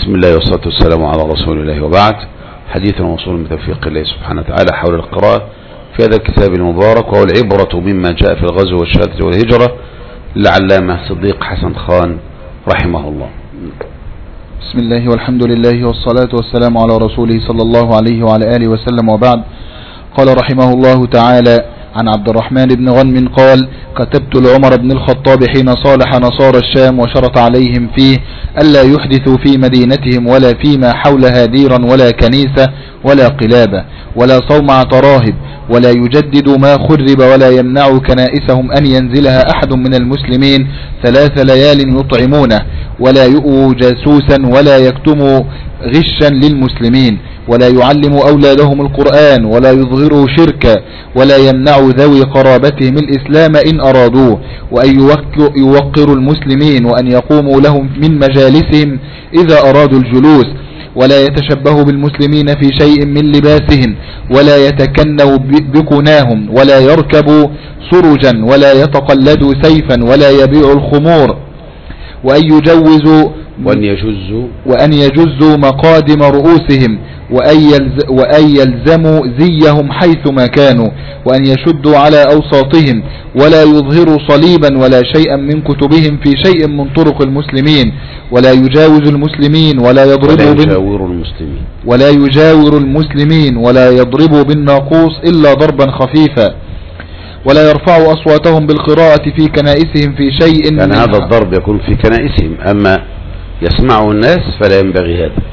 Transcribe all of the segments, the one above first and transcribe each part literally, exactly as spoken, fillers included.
بسم الله والصلاة والسلام على رسول الله، وبعد. حديثنا موصول من توفيق الله سبحانه وتعالى حول القراءة في هذا الكتاب المبارك، وهو العبرة مما جاء في الغزو والشهادة والهجرة للعلامة صديق حسن خان رحمه الله. بسم الله والحمد لله والصلاة والسلام على رسوله صلى الله عليه وعلى آله وسلم، وبعد. قال رحمه الله تعالى عن عبد الرحمن بن غنم قال: كتبت لعمر بن الخطاب حين صالح نصارى الشام وشرط عليهم فيه ألا يحدثوا في مدينتهم ولا فيما حولها ديرا ولا كنيسة ولا قلابة ولا صومعة راهب، ولا يجددوا ما خرب، ولا يمنعوا كنائسهم أن ينزلها أحد من المسلمين ثلاث ليال يطعمونه، ولا يؤووا جاسوسا، ولا يكتموا غشا للمسلمين، ولا يعلموا أولادهم القرآن، ولا يظهروا شركا، ولا يمنعوا ذوي قرابتهم الإسلام إن أرادوه، وأن يوقروا المسلمين، وأن يقوموا لهم من مجالسهم إذا أرادوا الجلوس، ولا يتشبهوا بالمسلمين في شيء من لباسهم، ولا يتكنوا بكناهم، ولا يركبوا سرجا، ولا يتقلدوا سيفا، ولا يبيعوا الخمور، وأن يجوزوا وأن يجزوا وأن يجزوا مقادم رؤوسهم، وأن يلزموا زيهم حيثما كانوا، وأن يشدوا على أوساطهم، ولا يظهروا صليبا ولا شيئا من كتبهم في شيء من طرق المسلمين، ولا يجاوز المسلمين، ولا يضربوا ولا يجاور المسلمين ولا يجاور المسلمين ولا يضربوا بالناقوس إلا ضربا خفيفا، ولا يرفعوا أصواتهم بالقراءة في كنائسهم في شيء. يعني هذا الضرب يكون في كنائسهم، أما يسمعه الناس فلا ينبغي هذا.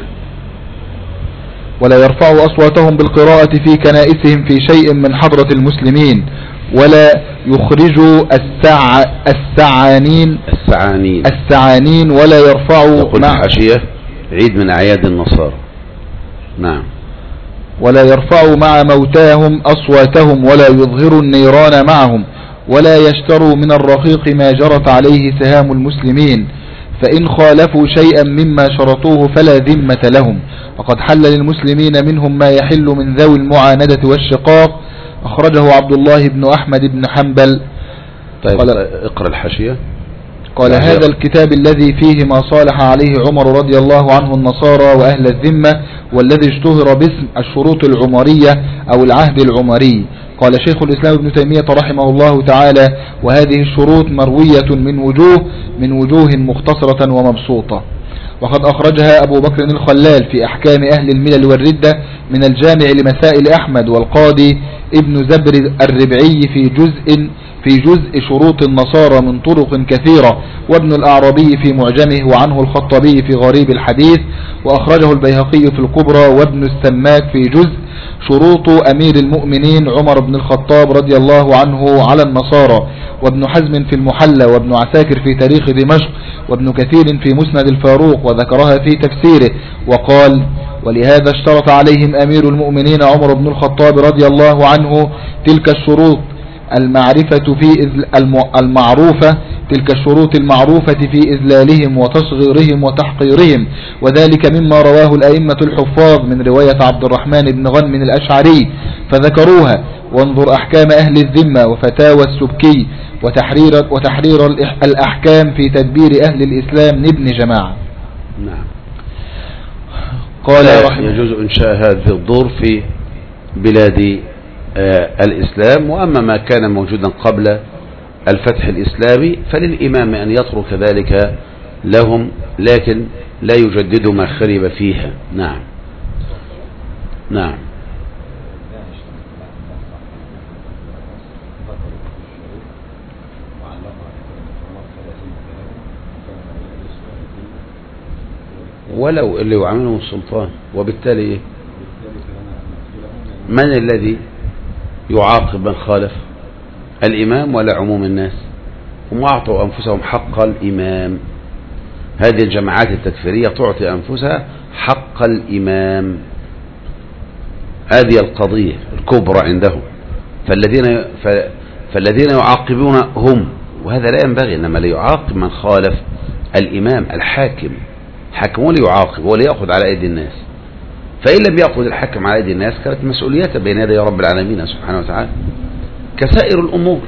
ولا يرفعوا أصواتهم بالقراءة في كنائسهم في شيء من حضرة المسلمين، ولا يخرجوا السع... السعانين السعانين السعانين ولا يرفعوا يقول مع الحاشية عيد من أعياد النصارى. نعم. ولا يرفعوا مع موتاهم أصواتهم، ولا يظهروا النيران معهم، ولا يشتروا من الرقيق ما جرت عليه سهام المسلمين، فإن خالفوا شيئا مما شرطوه فلا ذمة لهم، وقد حل للمسلمين منهم ما يحل من ذوي المعاندة والشقاق. أخرجه عبد الله بن أحمد بن حنبل. طيب قال اقرأ الحاشية. قال: هذا الكتاب الذي فيه ما صالح عليه عمر رضي الله عنه النصارى وأهل الذمة، والذي اشتهر باسم الشروط العمرية أو العهد العمري. قال شيخ الإسلام ابن تيمية رحمه الله تعالى: وهذه الشروط مروية من وجوه من وجوه مختصرة ومبسوطة. وقد أخرجها أبو بكر الخلال في أحكام أهل الملل والردة من الجامع لمسائل أحمد، والقاضي ابن زبر الربعي في جزء في جزء شروط النصارى من طرق كثيرة، وابن الأعرابي في معجمه، وعنه الخطابي في غريب الحديث، وأخرجه البيهقي في الكبرى، وابن السماك في جزء شروط أمير المؤمنين عمر بن الخطاب رضي الله عنه على النصارى، وابن حزم في المحلى، وابن عساكر في تاريخ دمشق، وابن كثير في مسند الفاروق، وذكرها في تفسيره. وقال: ولهذا اشترط عليهم أمير المؤمنين عمر بن الخطاب رضي الله عنه تلك الشروط المعرفة في المعروفة تلك الشروط المعروفة في إذلالهم وتصغيرهم وتحقيرهم، وذلك مما رواه الأئمة الحفاظ من رواية عبد الرحمن بن غنم الأشعري فذكروها. وانظر أحكام أهل الذمة وفتاوى السبكي وتحرير, وتحرير الأحكام في تدبير أهل الإسلام لابن جماعة. نعم. قال: يجوز إنشاء هذه الدور في بلاد آه الإسلام، وأما ما كان موجودا قبل الفتح الإسلامي فللإمام أن يترك ذلك لهم، لكن لا يجدد ما خرب فيها. نعم. نعم. ولو اللي يعاملهم السلطان، وبالتالي من الذي يعاقب من خالف؟ الإمام ولا عموم الناس؟ هم أعطوا أنفسهم حق الإمام. هذه الجماعات التكفيرية تعطي أنفسها حق الإمام، هذه القضية الكبرى عندهم. فالذين فالذين يعاقبون هم، وهذا لا ينبغي، إنما ليعاقب من خالف الإمام الحاكم. حكمه ليعاقب وليأخذ على أيدي الناس، فإن لم يأخذ الحكم على أيدي الناس كانت مسؤوليته بين يدي رب العالمين سبحانه وتعالى كسائر الأمور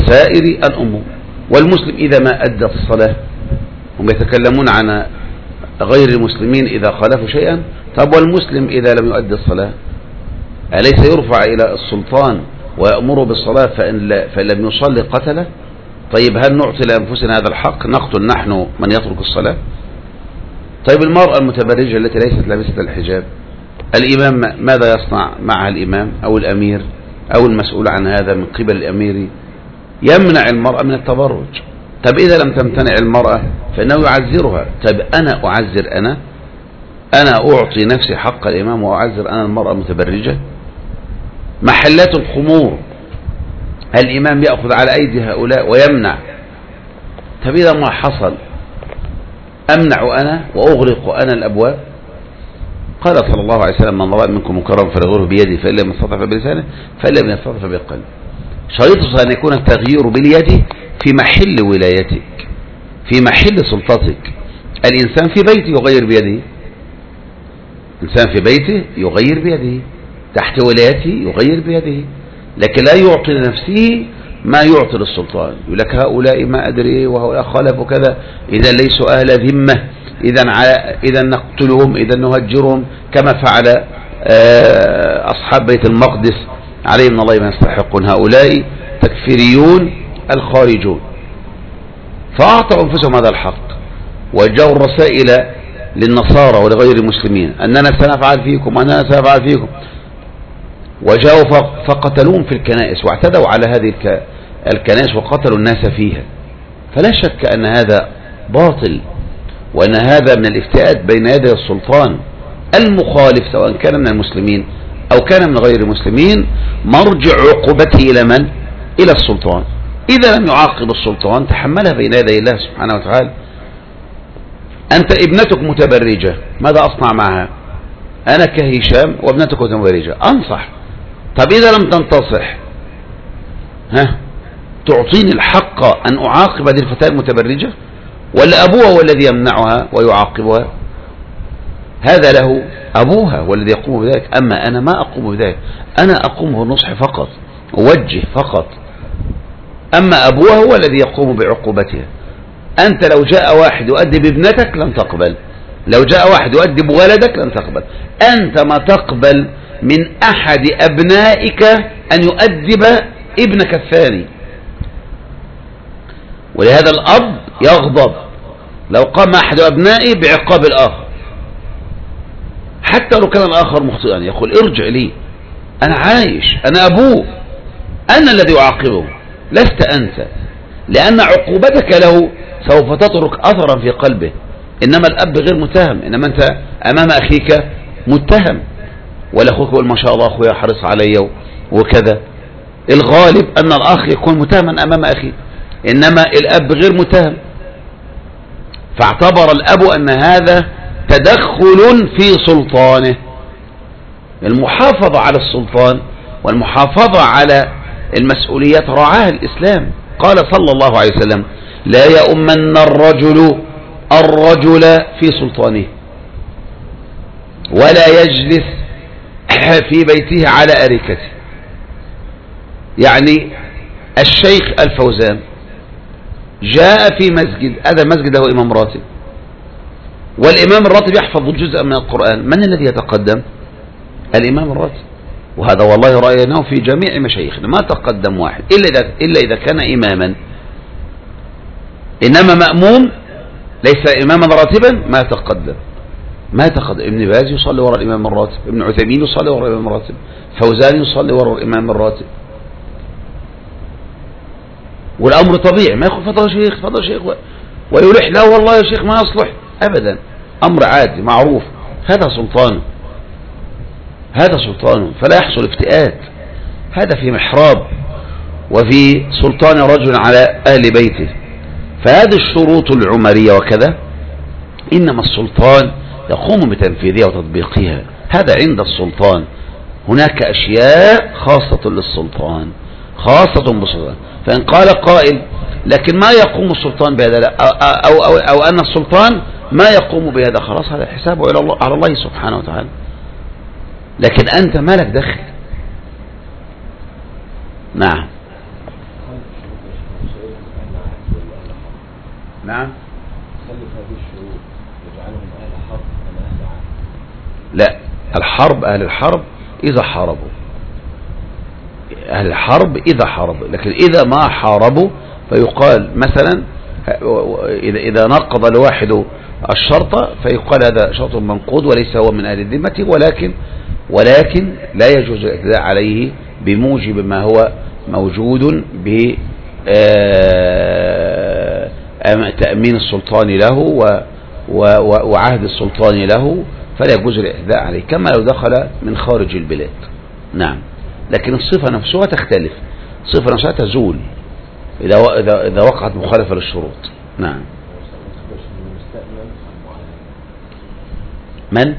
كسائر الأمور. والمسلم إذا ما أدى الصلاة، هم يتكلمون عن غير المسلمين إذا خالفوا شيئا. طب والمسلم إذا لم يؤدي الصلاة أليس يرفع إلى السلطان ويأمره بالصلاة فإن, فإن لم يصلي قتله؟ طيب هل نعطي لأنفسنا هذا الحق نقتل نحن من يترك الصلاة؟ طيب المرأة المتبرجة التي ليست لابسة الحجاب الإمام ماذا يصنع معها الإمام أو الأمير أو المسؤول عن هذا من قبل الأمير؟ يمنع المرأة من التبرج. طب إذا لم تمتنع المرأة فإنه يعذرها. طب أنا أعذر أنا أنا أعطي نفسي حق الإمام وأعذر أنا المرأة المتبرجة؟ محلات الخمور الإمام يأخذ على أيدي هؤلاء ويمنع. طب إذا ما حصل أمنع أنا وأغلق أنا الأبواب؟ قال صلى الله عليه وسلم من رأى منكم منكرا فليغيره بيده فإن لم يستطع فبلسانه فإن لم يستطع فبقلبه. شريطه أن يكون التغيير باليد في محل ولايتك في محل سلطتك. الإنسان في بيته يغير بيده، الإنسان في بيته يغير بيده، تحت ولايته يغير بيده، لكن لا يعطي لنفسه ما يعطي للسلطان. يقول لك هؤلاء ما أدري وهؤلاء خالفوا كذا، إذا ليسوا أهل ذمة، إذا إذا نقتلهم، إذا نهجرهم، كما فعل أصحاب بيت المقدس عليهم من الله ما يستحقون. هؤلاء تكفيريون الخارجون، فأعطوا أنفسهم هذا الحق وجاءوا الرسائل للنصارى ولغير المسلمين أننا سنفعل فيكم وأننا سنفعل فيكم، وجاءوا فقتلوهم في الكنائس واعتدوا على هذه الكنائس وقتلوا الناس فيها. فلا شك أن هذا باطل وأن هذا من الافتئات بين يدي السلطان المخالف سواء كان من المسلمين أو كان من غير المسلمين. مرجع عقوبته إلى من؟ إلى السلطان. إذا لم يعاقب السلطان تحملها بين يدي الله سبحانه وتعالى. أنت ابنتك متبرجة، ماذا أصنع معها؟ أنا كهشام وابنتك متبرجة أنصح. طب إذا لم تنتصح ها تعطيني الحق أن أعاقب هذه الفتاة المتبرجة، ولا أبوها هو الذي يمنعها ويعاقبها؟ هذا له أبوها والذي يقوم بذلك، أما أنا ما أقوم بذلك، أنا أقوم بالنصح فقط، أوجه فقط، أما أبوها هو الذي يقوم بعقوبتها. أنت لو جاء واحد يؤدب ابنتك لن تقبل، لو جاء واحد يؤدب ولدك لن تقبل. أنت ما تقبل من أحد أبنائك أن يؤدب ابنك الثاني، ولهذا الأب يغضب لو قام أحد أبنائي بعقاب الآخر، حتى لو كان الآخر مخطئا يقول ارجع لي، أنا عايش، أنا أبوه، أنا الذي أعاقبه لست أنت، لأن عقوبتك له سوف تترك أثرا في قلبه. إنما الأب غير متهم، إنما أنت أمام أخيك متهم، ولا أخوك يقول ما شاء الله أخويا حرص علي وكذا. الغالب أن الأخ يكون متهما أمام أخيه، إنما الأب غير متهم. فاعتبر الأب أن هذا تدخل في سلطانه. المحافظة على السلطان والمحافظة على المسؤوليات رعاها الإسلام. قال صلى الله عليه وسلم لا يؤمن الرجل الرجل في سلطانه ولا يجلس في بيته على أريكته. يعني الشيخ الفوزان جاء في مسجد، هذا المسجد هو إمام راتب، والإمام الراتب يحفظ جزءا من القرآن، من الذي يتقدم؟ الإمام الراتب. وهذا والله رأيناه في جميع مشايخنا، ما تقدم واحد إلا إذا, إلا إذا كان إماما. إنما مأموم ليس إماما راتبا ما تقدم، ما تقدم. ابن باز يصلي وراء الإمام الراتب، ابن عثيمين يصلي وراء الإمام الراتب، فوزان يصلي وراء الإمام الراتب. والأمر طبيعي، ما يقول فضل شيخ فضل شيخ ويلح لا والله يا شيخ ما يصلح أبدا، أمر عادي معروف. هذا سلطان، هذا سلطان، فلا يحصل افتئات. هذا في محراب وفي سلطان رجل على أهل بيته. فهذه الشروط العمرية وكذا إنما السلطان يقوم بتنفيذها وتطبيقها، هذا عند السلطان. هناك أشياء خاصة للسلطان، خاصة بالسلطان. فإن قال قائل لكن ما يقوم السلطان بهذا لا أو, أو, أو, أو أن السلطان ما يقوم بهذا، خلاص هذا حسابه على الله, على الله سبحانه وتعالى، لكن أنت ما لك دخل. نعم نعم. خلف هذه الشروط يجعلهم أهل لا، الحرب أهل الحرب إذا حاربوا، أهل الحرب إذا حاربوا، لكن إذا ما حاربوا فيقال مثلا إذا نقض الواحد الشرط فيقال هذا شرط منقوض وليس هو من أهل الذمة، ولكن ولكن لا يجوز الاعتداء عليه بموجب ما هو موجود بتأمين السلطان له وعهد السلطان له، فلا يجوز الاعتداء عليه كما لو دخل من خارج البلاد. نعم، لكن الصفة نفسها تختلف، الصفة نفسها تزول إذا إذا إذا وقعت مخالفة للشروط. نعم. من؟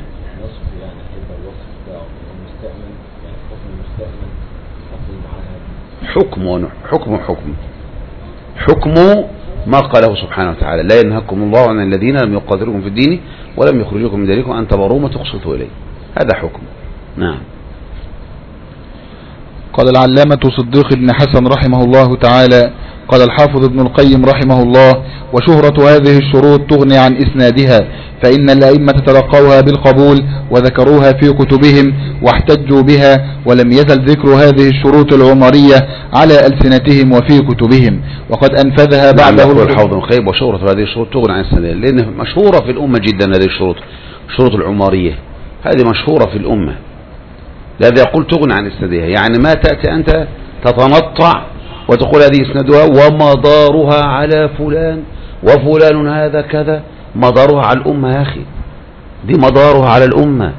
حكم حكم حكم حكم ما قاله سبحانه وتعالى: لا ينهاكم الله عن الذين لم يقاتلوكم في الدين ولم يخرجوكم من ديركم أن تبروهم وتقسطوا إليه. هذا حكم. نعم. قال العلامة صديق بن حسن رحمه الله تعالى: قال الحافظ ابن القيم رحمه الله: وشهرة هذه الشروط تغني عن إسنادها، فإن الأئمة تلقوها بالقبول وذكروها في كتبهم واحتجوا بها، ولم يزل ذكر هذه الشروط العمرية على ألسنتهم وفي كتبهم، وقد أنفذها بعده الحافظ ابن القيم. وشهرة هذه الشروط تغني عن إسنادها، لأن مشهورة في الأمة جدا هذه الشروط، الشروط العمرية هذه مشهورة في الأمة. لذا يقول تغني عن إسنادها، يعني ما تأتي أنت تتنطع وتقول هذه إسنادها ومدارها على فلان وفلان هذا كذا، مدارها على الأمة يا أخي، دي مدارها على الأمة،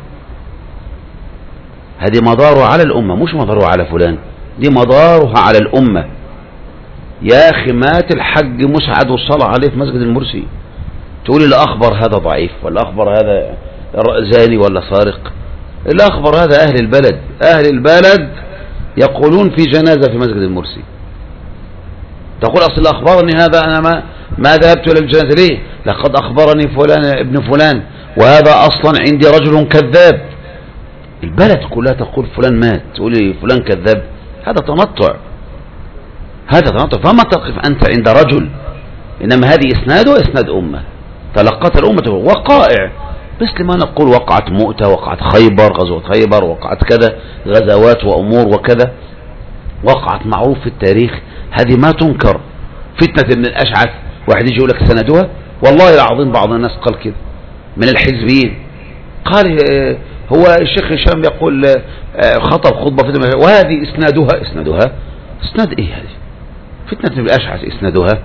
هذه مدارها على الأمة مش مدارها على فلان، دي مدارها على الأمة. يا أخي مات الحج مسعد والصلاة عليه في مسجد المرسي، تقول اللي أخبر هذا ضعيف ولا أخبر هذا زاني ولا سارق؟ اللي أخبر هذا أهل البلد، أهل البلد يقولون في جنازة في مسجد المرسي، تقول أصل أخبرني هذا أنا ما ما ذهبت إلى الجنازة. ليه؟ لقد أخبرني فلان ابن فلان وهذا أصلا عندي رجل كذاب. البلد كلها تقول فلان مات، تقولي فلان كذاب، هذا تنطع، هذا تنطع. فما تقف أنت عند رجل، إنما هذه إسناده إسناد أمة تلقت الأمة وقائع، مثل ما نقول وقعت مؤتة، وقعت خيبر، غزوة خيبر، وقعت كذا غزوات وأمور وكذا، وقعت معروف في التاريخ، هذه ما تنكر. فتنة ابن الأشعث، واحد يجي يقول لك سندها، والله العظيم بعض الناس قال كده من الحزبيين، قال هو الشيخ هشام يقول خطب خطبة فتنة، وهذه إسنادها إسنادها إسناد إيه هذه؟ فتنة ابن الأشعث إسنادها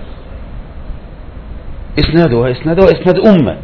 إسنادها إسنادها إسناد أمة.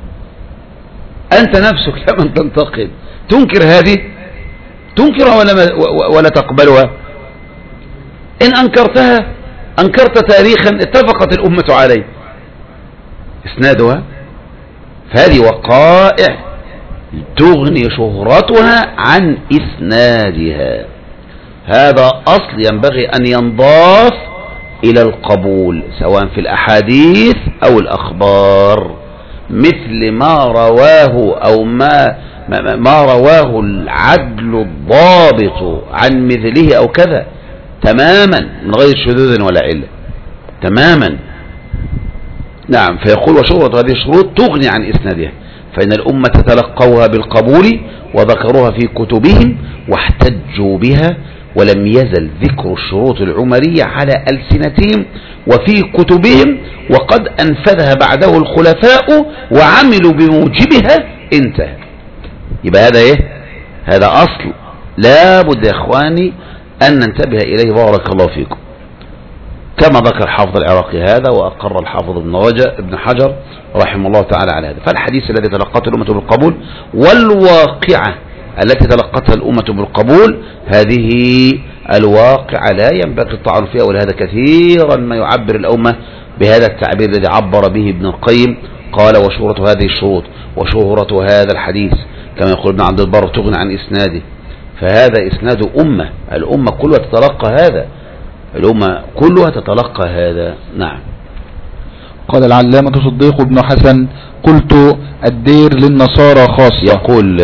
أنت نفسك لمن تنتقد تنكر هذه، تنكرها ولا, ولا تقبلها؟ إن أنكرتها أنكرت تاريخا اتفقت الأمة عليه إسنادها. فهذه وقائع تغني شهرتها عن إسنادها، هذا أصل ينبغي أن ينضاف إلى القبول سواء في الأحاديث أو الأخبار، مثل ما رواه أو ما ما رواه العدل الضابط عن مثله أو كذا تماما من غير شذوذ ولا علة تماما. نعم. فيقول وشهرة هذه الشروط تغني عن إسنادها، فإن الأمة تلقوها بالقبول وذكروها في كتبهم واحتجوا بها، ولم يزل ذكر الشروط العمرية على ألسنتهم وفي كتبهم، وقد أنفذها بعده الخلفاء وعملوا بموجبها. انتهى. يبقى هذا ايه؟ هذا أصل لا بد يا إخواني أن ننتبه إليه، بارك الله فيكم. كما ذكر الحافظ العراقي هذا، وأقر الحافظ ابن رجب ابن حجر رحمه الله تعالى على هذا. فالحديث الذي تلقته الأمة بالقبول والواقعة التي تلقتها الأمة بالقبول، هذه الواقعة لا ينبغي الطعن فيها، ولهذا كثيرا ما يعبر الأمة بهذا التعبير الذي عبر به ابن القيم، قال وشهرة هذه الشروط وشهرة هذا الحديث كما يقول ابن عبد البر تغني عن إسناده. فهذا إسناد أمة، الأمة كلها تتلقى هذا، الأمة كلها تتلقى هذا. نعم. قال العلامة صديق بن حسن: قلت الدير للنصارى خاصة. يقول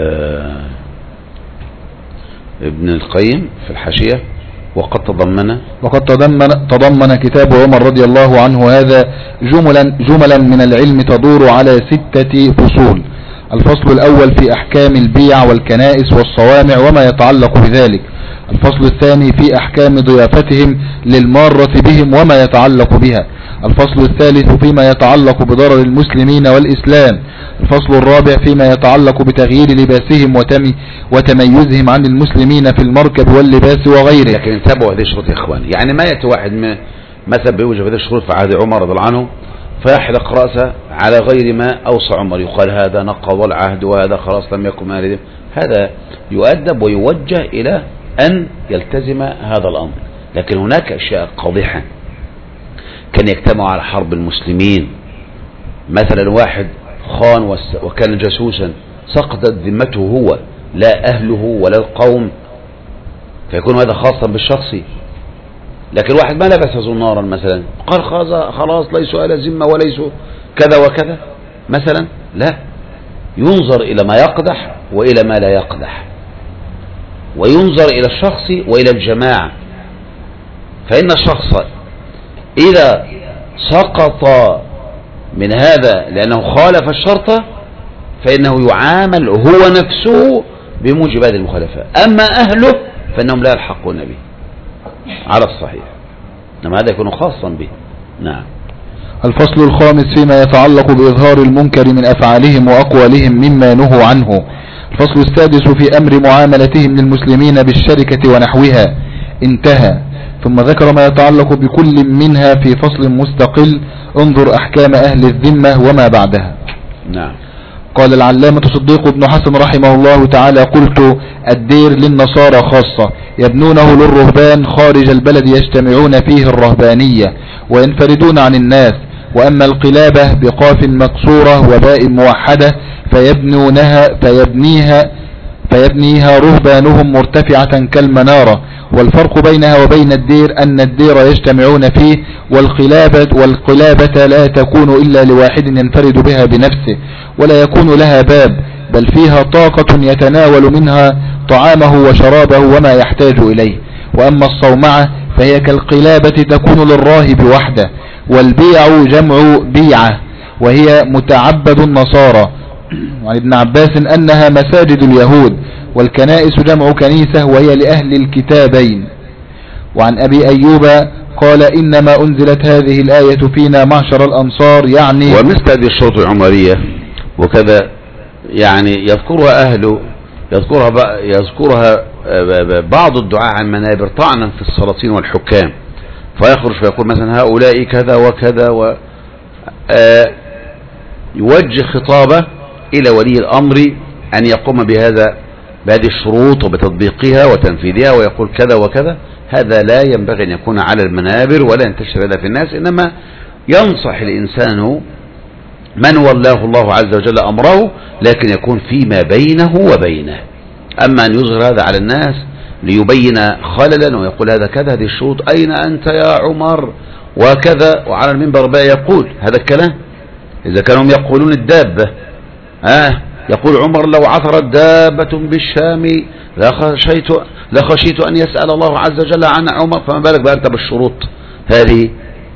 ابن القيم في الحاشية: وقد تضمن وقد تضمن تضمن كتاب عمر رضي الله عنه هذا جملا جملا من العلم تدور على ستة فصول. الفصل الأول في أحكام البيع والكنائس والصوامع وما يتعلق بذلك. الفصل الثاني في أحكام ضيافتهم للمارة بهم وما يتعلق بها. الفصل الثالث فيما يتعلق بضرر المسلمين والإسلام. الفصل الرابع فيما يتعلق بتغيير لباسهم وتميزهم عن المسلمين في المركب واللباس وغيره. لكن انتبهوا هذه الشروط يا إخواني، يعني ما يأتي واحد مثلا بيوجد هذه الشروط في عهد عمر رضي الله عنه فيحلق رأسه على غير ما أوصى عمر، يقال هذا نقض العهد وهذا خلاص لم يكن مالي. هذا يؤدب ويوجه إلى أن يلتزم هذا الأمر. لكن هناك أشياء قادحة كان يجتمع على حرب المسلمين، مثلا واحد خان وكان جاسوسا سقطت ذمته هو لا أهله ولا القوم، فيكون هذا خاصا بالشخص. لكن واحد ما لبس زنارا مثلا قال خلاص ليسوا أهل ذمة وليسوا كذا وكذا مثلا، لا، ينظر إلى ما يقدح وإلى ما لا يقدح، وينظر إلى الشخص وإلى الجماعة. فإن الشخص إذا سقط من هذا لأنه خالف الشرط فإنه يعامل هو نفسه بموجب هذه المخالفة، أما أهله فإنهم لا يلحقون به على الصحيح، إنما هذا يكون خاصا به. نعم. الفصل الخامس فيما يتعلق بإظهار المنكر من أفعالهم وأقوالهم مما نهوا عنه. الفصل السادس في أمر معاملتهم للمسلمين بالشركة ونحوها. انتهى. ثم ذكر ما يتعلق بكل منها في فصل مستقل. انظر أحكام أهل الذمة وما بعدها. نعم. قال العلامة صديق بن حسن رحمه الله تعالى: قلت: الدير للنصارى خاصة، يبنونه للرهبان خارج البلد يجتمعون فيه الرهبانية وينفردون عن الناس. وأما القلابة بقاف مكسورة وباء موحدة فيبنونها فيبنيها فيبنيها رهبانهم مرتفعة كالمنارة. والفرق بينها وبين الدير أن الدير يجتمعون فيه، والقلابة, والقلابة لا تكون إلا لواحد ينفرد بها بنفسه، ولا يكون لها باب، بل فيها طاقة يتناول منها طعامه وشرابه وما يحتاج إليه. وأما الصومعة فهي كالقلابة تكون للراهب وحده. والبيع جمع بيعة وهي متعبد النصارى. وعن ابن عباس أنها مساجد اليهود. والكنائس جمع كنيسة وهي لأهل الكتابين. وعن أبي أيوب قال: إنما أنزلت هذه الآية فينا معشر الأنصار، يعني ومثل هذه الشروط العمرية وكذا يعني يذكرها أهل يذكرها يذكرها بعض الدعاء عن منابر طعنا في السلاطين والحكام، فيخرج فيقول مثلا هؤلاء كذا وكذا، و يوجه خطابه إلى ولي الأمر أن يقوم بهذا بهذه الشروط وبتطبيقها وتنفيذها، ويقول كذا وكذا. هذا لا ينبغي أن يكون على المنابر ولا ينتشر هذا في الناس، إنما ينصح الإنسان من والله الله عز وجل أمره، لكن يكون فيما بينه وبينه. أما أن يظهر هذا على الناس ليبين خللا ويقول هذا كذا، هذه الشروط، أين أنت يا عمر وكذا، وعلى المنبر بقى يقول هذا الكلام. إذا كانوا يقولون الدابة، آه يقول عمر لو عثرت دابة بالشام لخشيت لخشيت أن يسأل الله عز وجل عن عمر، فما بالك بقى أنت بالشروط هذه.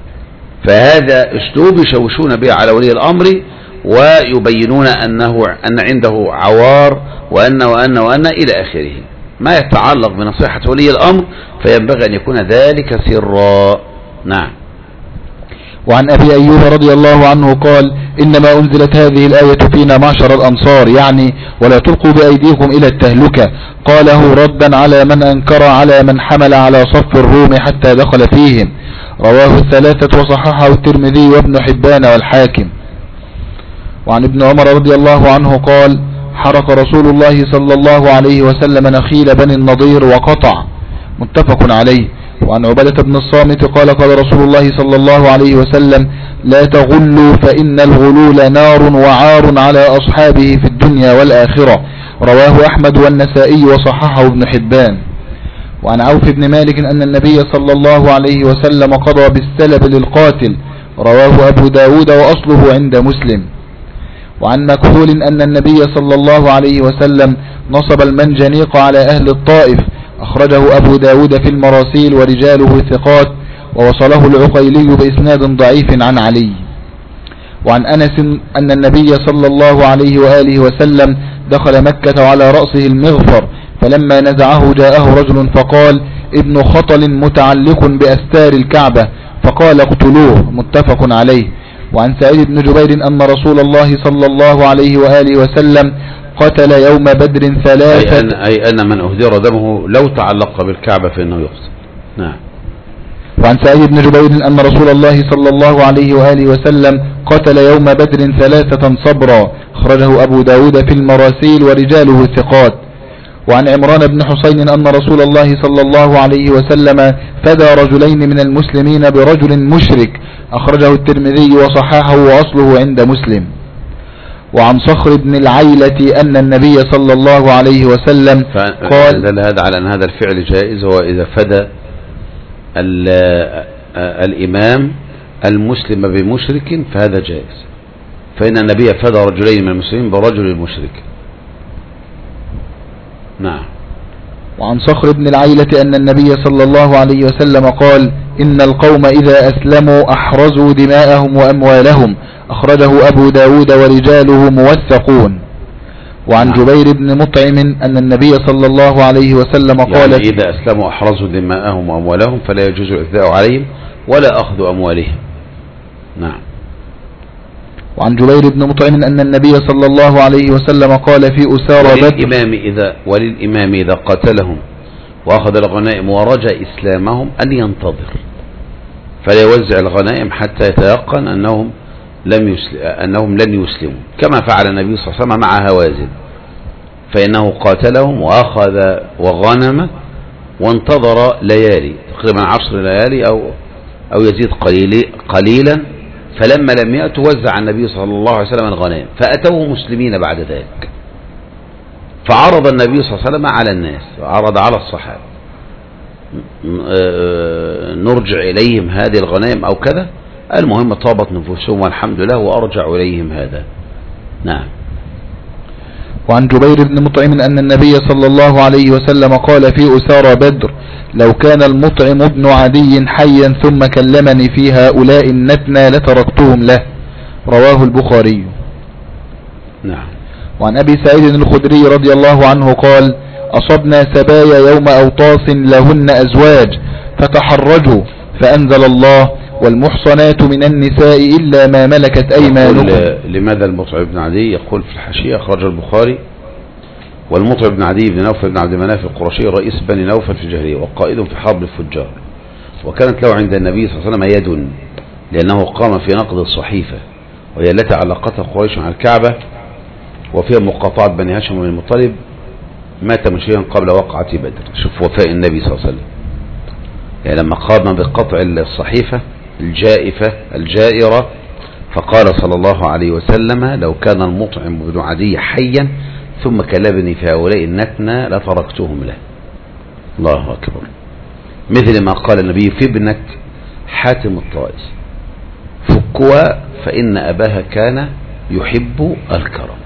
فهذا أسلوب يشوشون به على ولي الأمر ويبينون أنه أن عنده عوار وأن وأن وأن إلى آخره. ما يتعلق بنصيحة ولي الأمر فينبغي أن يكون ذلك سرا. نعم. وعن أبي أيوب رضي الله عنه قال: إنما أنزلت هذه الآية فينا معشر الأنصار، يعني ولا تلقوا بأيديكم إلى التهلكة. قاله ردا على من أنكر على من حمل على صف الروم حتى دخل فيهم. رواه الثلاثة وصححه الترمذي وابن حبان والحاكم. وعن ابن عمر رضي الله عنه قال: حرق رسول الله صلى الله عليه وسلم نخيل بني النضير وقطع. متفق عليه. وعن عبادة بن الصامت قال: قال رسول الله صلى الله عليه وسلم: لا تغلوا فإن الغلول نار وعار على أصحابه في الدنيا والآخرة. رواه أحمد والنسائي وصححه ابن حبان. وعن عوف بن مالك أن النبي صلى الله عليه وسلم قضى بالسلب للقاتل. رواه أبو داود وأصله عند مسلم. وعن مكحول أن النبي صلى الله عليه وسلم نصب المنجنيق على أهل الطائف. أخرجه أبو داود في المراسيل ورجاله ثقات، ووصله العقيلي بإسناد ضعيف عن علي. وعن أنس أن النبي صلى الله عليه وآله وسلم دخل مكة على رأسه المغفر، فلما نزعه جاءه رجل فقال: ابن خطل متعلق بأستار الكعبة، فقال: اقتلوه. متفق عليه. وعن سعيد بن جبير أن رسول الله صلى الله عليه وآله وسلم قتل يوم بدر ثلاثة، أي أن, أي أن من أهدر دمه لو تعلق بالكعبة فإنه يقتل. نعم. وعن سعيد بن جبير أن رسول الله صلى الله عليه وآله وسلم قتل يوم بدر ثلاثة صبرا، أخرجه أبو داود في المراسيل ورجاله ثقات. وعن عمران بن حسين أن رسول الله صلى الله عليه وسلم فدى رجلين من المسلمين برجل مشرك، أخرجه الترمذي وصححه وأصله عند مسلم. وعن صخر بن العيلة أن النبي صلى الله عليه وسلم قال: دل هذا على أن هذا الفعل جائز، هو إذا فدى الإمام المسلم بمشرك فهذا جائز، فإن النبي فدى رجلين من المسلمين برجل مشرك. نعم. وعن صخر بن العيلة أن النبي صلى الله عليه وسلم قال: إن القوم إذا أسلموا أحرزوا دماءهم وأموالهم، أخرجه أبو داود ورجاله موثقون. وعن نعم. جبير بن مطعم أن النبي صلى الله عليه وسلم قال: يعني إذا أسلموا أحرزوا دماءهم وأموالهم فلا يجوز الاعتداء عليهم ولا أخذ أموالهم. نعم. وعن جبير بن مطعم أن النبي صلى الله عليه وسلم قال في أسارى بدر: وللإمام إذا, وللإمام إذا قتلهم وأخذ الغنائم ورجع إسلامهم أن ينتظر، فلا يوزع الغنائم حتى يتيقن أنهم لم يسلم أنهم لن يسلموا، كما فعل النبي صلى الله عليه وسلم مع هوازن، فإنه قاتلهم وأخذ وغنم وانتظر ليالي، تقريبا عشر ليالي أو أو يزيد قليل قليلا، فلما لم يأتوا وزع النبي صلى الله عليه وسلم الغنائم، فأتوه مسلمين بعد ذلك، فعرض النبي صلى الله عليه وسلم على الناس، عرض على الصحابة: نرجع إليهم هذه الغنائم أو كذا، المهم طابت نفوسهم والحمد لله وأرجع إليهم هذا. نعم. وعن جبير بن مطعم أن النبي صلى الله عليه وسلم قال في أسارى بدر: لو كان المطعم ابن عدي حيا ثم كلمني في هؤلاء النتنى لتركتهم له، رواه البخاري. نعم. وعن أبي سعيد الخدري رضي الله عنه قال: أصبنا سبايا يوم أوطاس لهن أزواج فتحرجوا، فأنزل الله: والمحصنات من النساء إلا ما ملكت أيمانكم. لماذا المطعم بن عدي؟ يقول في الحاشية أخرج البخاري: والمطعم بن عدي بن نوفل بن عبد مناف القرشي رئيس بني نوفل في الجاهلية وقائد في حرب الفجار، وكانت له عند النبي صلى الله عليه وسلم يد، لأنه قام في نقض الصحيفة، وهي التي علقتها قريش على الكعبة، وفيها مقاطعة بني هاشم بن المطلب، مات مشركا قبل وقعة بدر. شوف وفاء النبي صلى الله عليه وسلم، يعني لما قام بقطع الصحيفة الجائفة الجائرة، فقال صلى الله عليه وسلم: لو كان المطعم بن عدي حيا ثم كلبني في هؤلاء النتنى لتركتهم له. الله أكبر. مثل ما قال النبي في ابنة حاتم الطائي: فكوا فإن أباها كان يحب الكرم.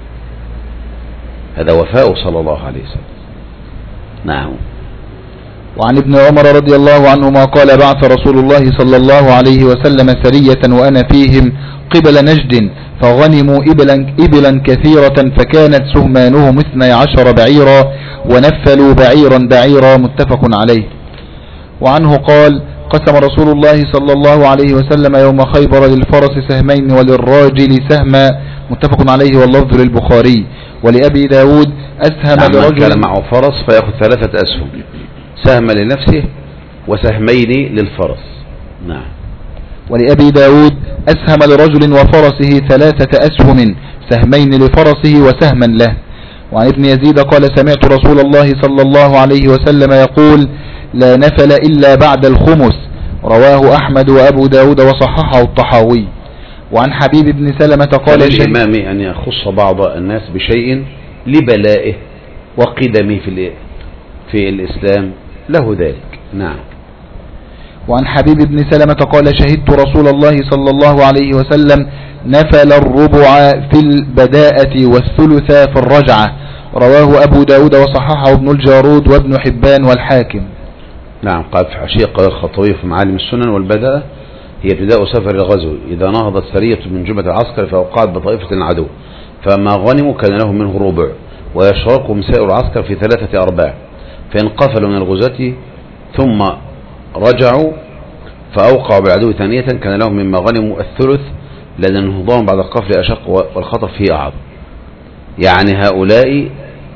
هذا وفاء صلى الله عليه وسلم. نعم. وعن ابن عمر رضي الله عنهما قال: بعث رسول الله صلى الله عليه وسلم سرية وأنا فيهم قبل نجد، فغنموا إبلا, إبلا كثيرة، فكانت سهمانهم اثني عشر بعيرا، ونفلوا بعيرا بعيرا. متفق عليه. وعنه قال: قسم رسول الله صلى الله عليه وسلم يوم خيبر للفرس سهمين وللراجل سهما. متفق عليه واللفظ للبخاري. ولأبي داود: أسهم نعم، لرجل كان معه فرس فيأخذ ثلاثة أسهم، سهم لنفسه وسهمين للفرس. نعم. ولأبي داود: أسهم لرجل وفرسه ثلاثة أسهم، سهمين لفرسه وسهما له. وعن ابن يزيد قال: سمعت رسول الله صلى الله عليه وسلم يقول: لا نفل إلا بعد الخمس. رواه أحمد وأبو داود وصححه الطحاوي. وعن حبيب بن سلمة قال: للإمام أن يخص بعض الناس بشيء لبلائه وقدمه في في الإسلام له ذلك. نعم. وعن حبيب بن سلمة قال: شهدت رسول الله صلى الله عليه وسلم نفل الربع في البداءة والثلث في الرجعة. رواه أبو داود وصححه ابن الجارود وابن حبان والحاكم. نعم. قال في حاشية قال الخطوي في معالم السنن: والبداءة هي ابتداء سفر الغزو، إذا نهضت سرية من جبهة العسكر فوقعت بطائفة العدو فما غنموا كان لهم منه ربع، ويشاركهم سائر العسكر في ثلاثة أرباع، فإن قفلوا من الغزاة ثم رجعوا فأوقعوا بالعدو ثانية كان لهم مما غنموا الثلث، لأن النهضان بعد القفل أشق والخطر فيه أعظم. يعني هؤلاء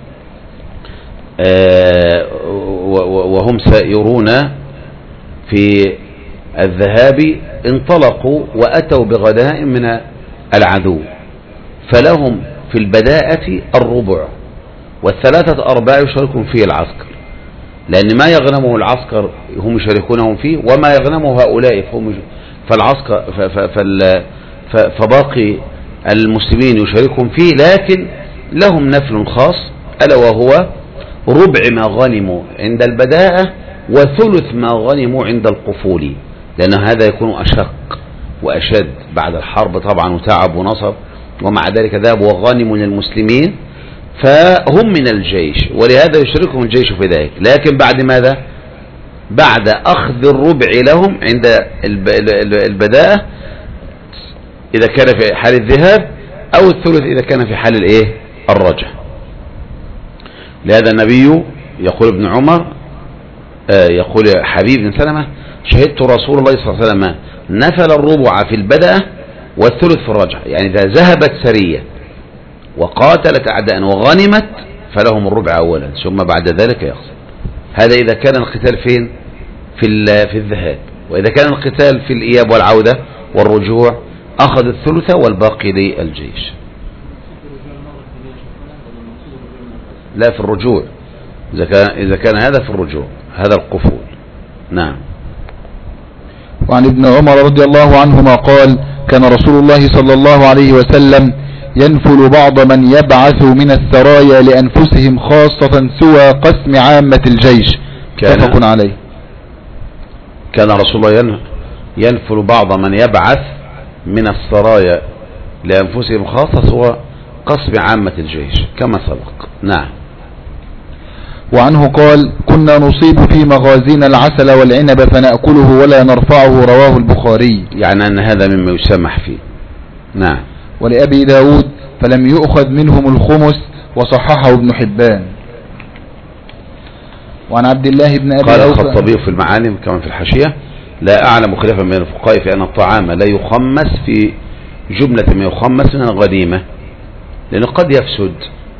وهم سائرون في الذهاب انطلقوا وأتوا بغنائم من العدو، فلهم في البداءة الربع، والثلاثة أرباع يشاركون فيه العسكر، لأن ما يغنمه العسكر هم يشاركونهم فيه، وما يغنمه هؤلاء فهم فالعسكر فباقي المسلمين يشاركهم فيه، لكن لهم نفل خاص ألا وهو ربع ما غنموا عند البداءة وثلث ما غنموا عند القفول، لأن هذا يكون أشق وأشد بعد الحرب طبعا وتعب ونصب، ومع ذلك ذهب وغانم للمسلمين فهم من الجيش، ولهذا يشاركهم الجيش في ذلك. لكن بعد ماذا؟ بعد أخذ الربع لهم عند البداءة إذا كان في حال الذهاب، أو الثلث إذا كان في حال الإيه؟ الرجع. لهذا النبي يقول ابن عمر آه يقول حبيب بن سلمة شهدت رسول الله صلى الله عليه وسلم نفل الربع في البدأة والثلث في الرجع، يعني إذا ذهبت سرية وقاتلت أعداء وغنمت فلهم الربع أولا ثم بعد ذلك يقسم. هذا إذا كان القتال فين؟ في في الذهاب. وإذا كان القتال في الإياب والعودة والرجوع أخذ الثلث والباقي للجيش. لا في الرجوع، إذا كان, إذا كان هذا في الرجوع، هذا القفول. نعم. وعن ابن عمر رضي الله عنهما قال كان رسول الله صلى الله عليه وسلم ينفل بعض من يبعث من السرايا لأنفسهم خاصة سوى قسم عامة الجيش. متفق عليه. كان رسول الله ينفل بعض من يبعث من السرايا لأنفسهم خاصة سوى قسم عامة الجيش كما سبق. نعم. وعنه قال كنا نصيب في مغازينا العسل والعنب فنأكله ولا نرفعه، رواه البخاري. يعني أن هذا مما يسمح فيه. نعم. ولأبي داود فلم يؤخذ منهم الخمس وصححه ابن حبان. وعن عبد الله بن أبي قال الخطابي في المعالم كما في الحاشية لا أعلم خلافا من الفقهاء في أن الطعام لا يخمس في جملة ما يخمس من الغنيمة، لأنه قد يفسد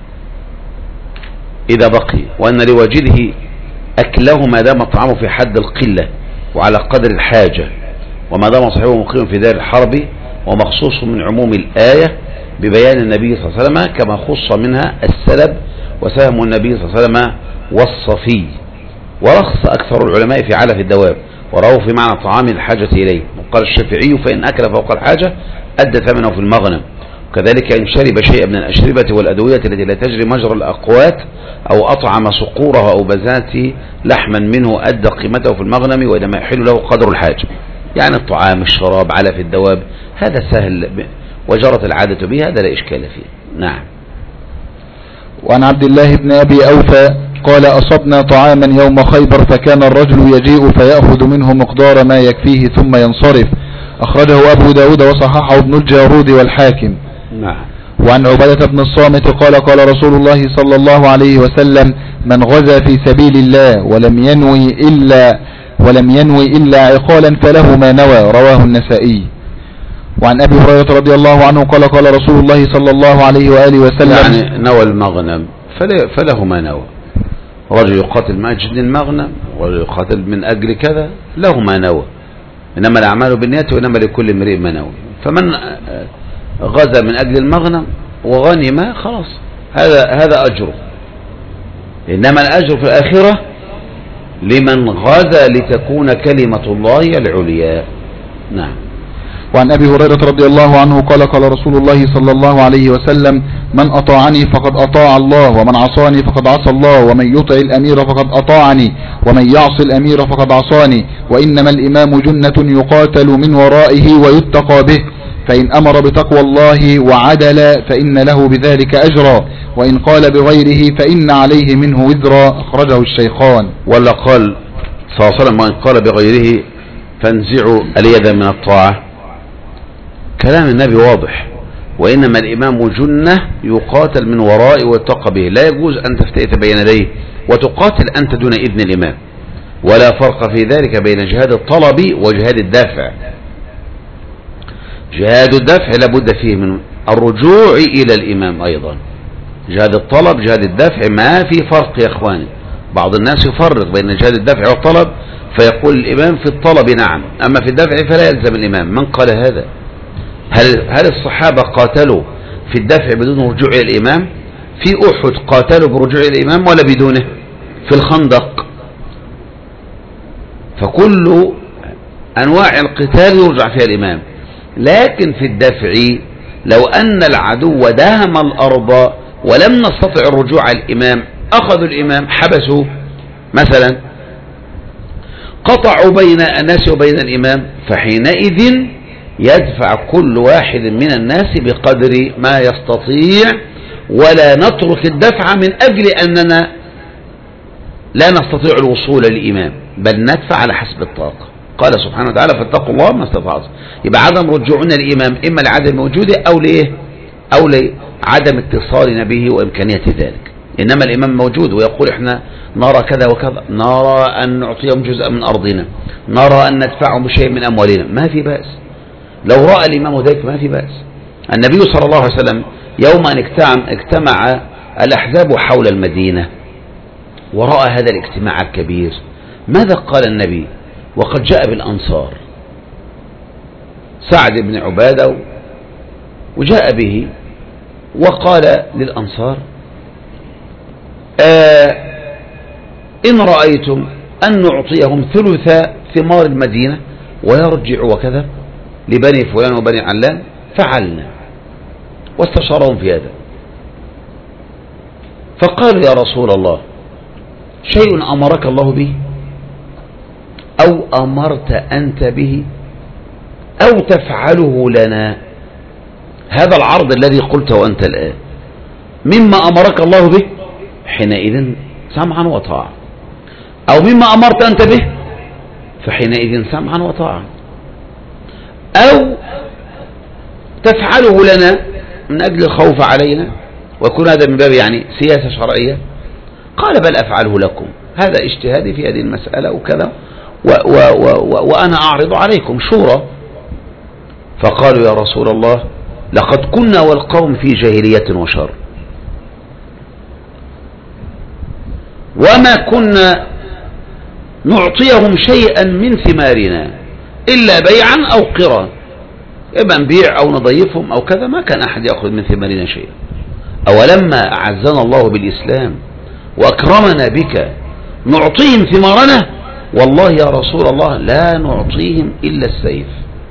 إذا بقي، وأن لواجده أكله ما دام الطعام في حد القلة وعلى قدر الحاجة، وما دام صاحبه مقيم في دار الحرب، ومخصوص من عموم الآية ببيان النبي صلى الله عليه وسلم كما خص منها السلب وسهم النبي صلى الله عليه وسلم والصفي. ورخص أكثر العلماء في علف الدواب ورووا في معنى طعام الحاجة إليه، وقال الشافعي فإن أكل فوق الحاجة أدى ثمنه في المغنم، وكذلك إن شرب شيئا من الأشربة والأدوية التي لا تجري مجرى الأقوات أو أطعم صقورها أو بزات لحما منه أدى قيمته في المغنم وإنما يحل له قدر الحاجة. يعني الطعام الشراب علف الدواب هذا سهل وجرت العادة به، هذا لا إشكال فيه. نعم. وعن عبد الله بن أبي أوفى قال أصبنا طعاما يوم خيبر فكان الرجل يجيء فيأخذ منه مقدار ما يكفيه ثم ينصرف، أخرجه أبو داود وصححه ابن الجارود والحاكم. نعم. وعن عبادة بن الصامت قال قال رسول الله صلى الله عليه وسلم من غزا في سبيل الله ولم ينوي إلا ولم ينوي إلا عقالا فله ما نوى، رواه النسائي. وعن أبي هريرة رضي الله عنه قال قال رسول الله صلى الله عليه وآله وسلم يعني نوى المغنم فله ما نوى. رجل يقاتل من أجل المغنم ورجل يقاتل من أجل كذا له ما نوى، إنما الأعمال بالنيات وإنما لكل امرئ ما نوى. فمن غزا من أجل المغنم وغنم خلاص هذا هذا أجره، إنما الأجر في الآخرة لمن غزا لتكون كلمة الله العليا. نعم. وعن أبي هريرة رضي الله عنه قال قال رسول الله صلى الله عليه وسلم من أطاعني فقد أطاع الله ومن عصاني فقد عصى الله ومن يطع الأمير فقد أطاعني ومن يعصي الأمير فقد عصاني وإنما الإمام جنة يقاتل من ورائه ويتقى به فإن أمر بتقوى الله وعدل فإن له بذلك أجرا وإن قال بغيره فإن عليه منه وزرا، أخرجه الشيخان. ولا قال صلى الله عليه وسلم وإن قال بغيره فانزعوا اليد من الطاعة. كلام النبي واضح، وإنما الإمام جنة يقاتل من ورائه ويتقى به، لا يجوز أن تفتئت بين يديه وتقاتل أنت دون إذن الإمام، ولا فرق في ذلك بين جهاد الطلب وجهاد الدافع. جهاد الدافع لابد فيه من الرجوع إلى الإمام أيضا. جهاد الطلب جهاد الدافع ما في فرق يا إخواني. بعض الناس يفرق بين جهاد الدافع والطلب فيقول الإمام في الطلب نعم، أما في الدافع فلا يلزم الإمام. من قال هذا؟ هل, هل الصحابة قاتلوا في الدفع بدون رجوع إلى الإمام؟ في أحد قاتلوا برجوع إلى الإمام ولا بدونه؟ في الخندق. فكل أنواع القتال يرجع فيها الإمام، لكن في الدفع لو أن العدو داهم الأرض ولم نستطع الرجوع على الإمام أخذوا الإمام حبسوا مثلا، قطعوا بين الناس وبين الإمام، فحينئذ يدفع كل واحد من الناس بقدر ما يستطيع، ولا نترك الدفع من أجل أننا لا نستطيع الوصول للإمام، بل ندفع على حسب الطاقة. قال سبحانه وتعالى فاتقوا الله ما استطعتم. يبقى عدم رجوعنا للإمام إما لعدم وجوده أو لإيه؟ أو لعدم اتصالنا به وإمكانية ذلك. إنما الإمام موجود ويقول إحنا نرى كذا وكذا، نرى أن نعطيهم جزء من أرضنا، نرى أن ندفعهم بشيء من أموالنا، ما في بأس. لو رأى الإمام ذلك ما في بأس. النبي صلى الله عليه وسلم يوم أن اجتمع الأحزاب حول المدينة ورأى هذا الاجتماع الكبير، ماذا قال النبي وقد جاء بالأنصار؟ سعد بن عبادة وجاء به وقال للأنصار آه إن رأيتم أن نعطيهم ثلث ثمار المدينة ويرجع وكذا لبني فلان وبني علان فعلنا، واستشارهم في هذا. فقالوا يا رسول الله شيء أمرك الله به أو أمرت أنت به أو تفعله لنا؟ هذا العرض الذي قلته أنت الآن مما أمرك الله به حينئذ سمعا وطاعة، أو مما أمرت أنت به فحينئذ سمعا وطاعة، أو تفعله لنا من أجل الخوف علينا ويكون هذا من باب يعني سياسة شرعية. قال بل أفعله لكم، هذا اجتهادي في هذه المسألة وكذا و و و وأنا أعرض عليكم شورى. فقالوا يا رسول الله لقد كنا والقوم في جاهلية وشر، وما كنا نعطيهم شيئا من ثمارنا إلا بيعا أو قرا، إما نبيع أو نضيفهم أو كذا، ما كان أحد يأخذ من ثمارنا شيئا. أولما أعزنا الله بالإسلام وأكرمنا بك نعطيهم ثمارنا؟ والله يا رسول الله لا نعطيهم إلا السيف.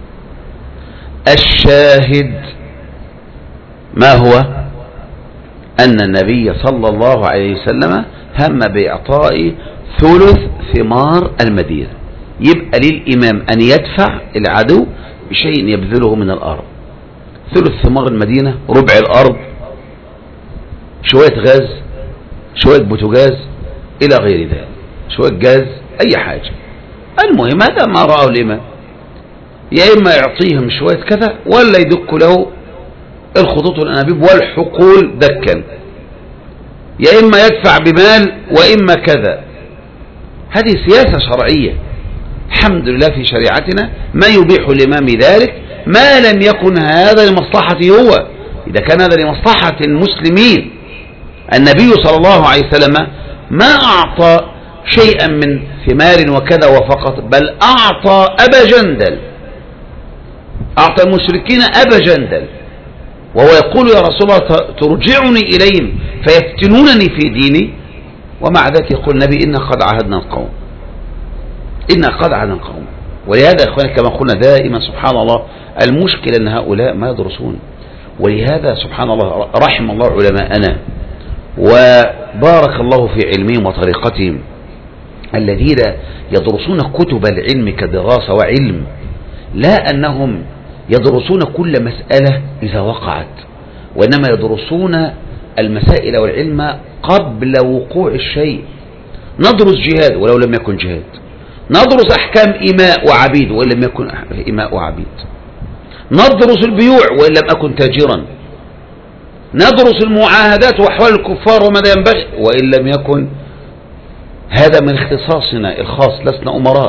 الشاهد ما هو؟ أن النبي صلى الله عليه وسلم هم بإعطاء ثلث ثمار المدينة، يبقى للإمام أن يدفع العدو بشيء يبذله من الأرض. ثلث ثمار المدينة ربع الأرض، شوية غاز، شوية بوتوغاز إلى غير ذلك، شوية جاز، أي حاجة. المهم هذا ما رأى الإمام، يا إما يعطيهم شوية كذا ولا يدك له الخطوط والأنابيب والحقول دكا، يا إما يدفع بمال وإما كذا. هذه سياسة شرعية الحمد لله في شريعتنا ما يبيح الإمام ذلك ما لم يكن هذا لمصلحته هو. إذا كان هذا لمصلحة المسلمين، النبي صلى الله عليه وسلم ما أعطى شيئا من ثمار وكذا وفقط، بل أعطى أبا جندل، أعطى المشركين أبا جندل، وهو يقول يا رسول الله ترجعني إليهم فيفتنونني في ديني، ومع ذلك يقول النبي إنا قد عهدنا القوم، إنا قد عهدنا القوم. ولهذا يا إخواني كما قلنا دائما سبحان الله المشكلة أن هؤلاء ما يدرسون، ولهذا سبحان الله رحم الله علماءنا وبارك الله في علمهم وطريقتهم الذين يدرسون كتب العلم كدراسة وعلم، لا أنهم يدرسون كل مسألة إذا وقعت، وإنما يدرسون المسائل والعلم قبل وقوع الشيء. ندرس جهاد ولو لم يكن جهاد، ندرس أحكام إماء وعبيد وإن لم يكن إماء وعبيد، ندرس البيوع وإن لم أكن تاجرا، ندرس المعاهدات وأحوال الكفار وماذا ينبغي وإن لم يكن هذا من اختصاصنا الخاص، لسنا أمراء.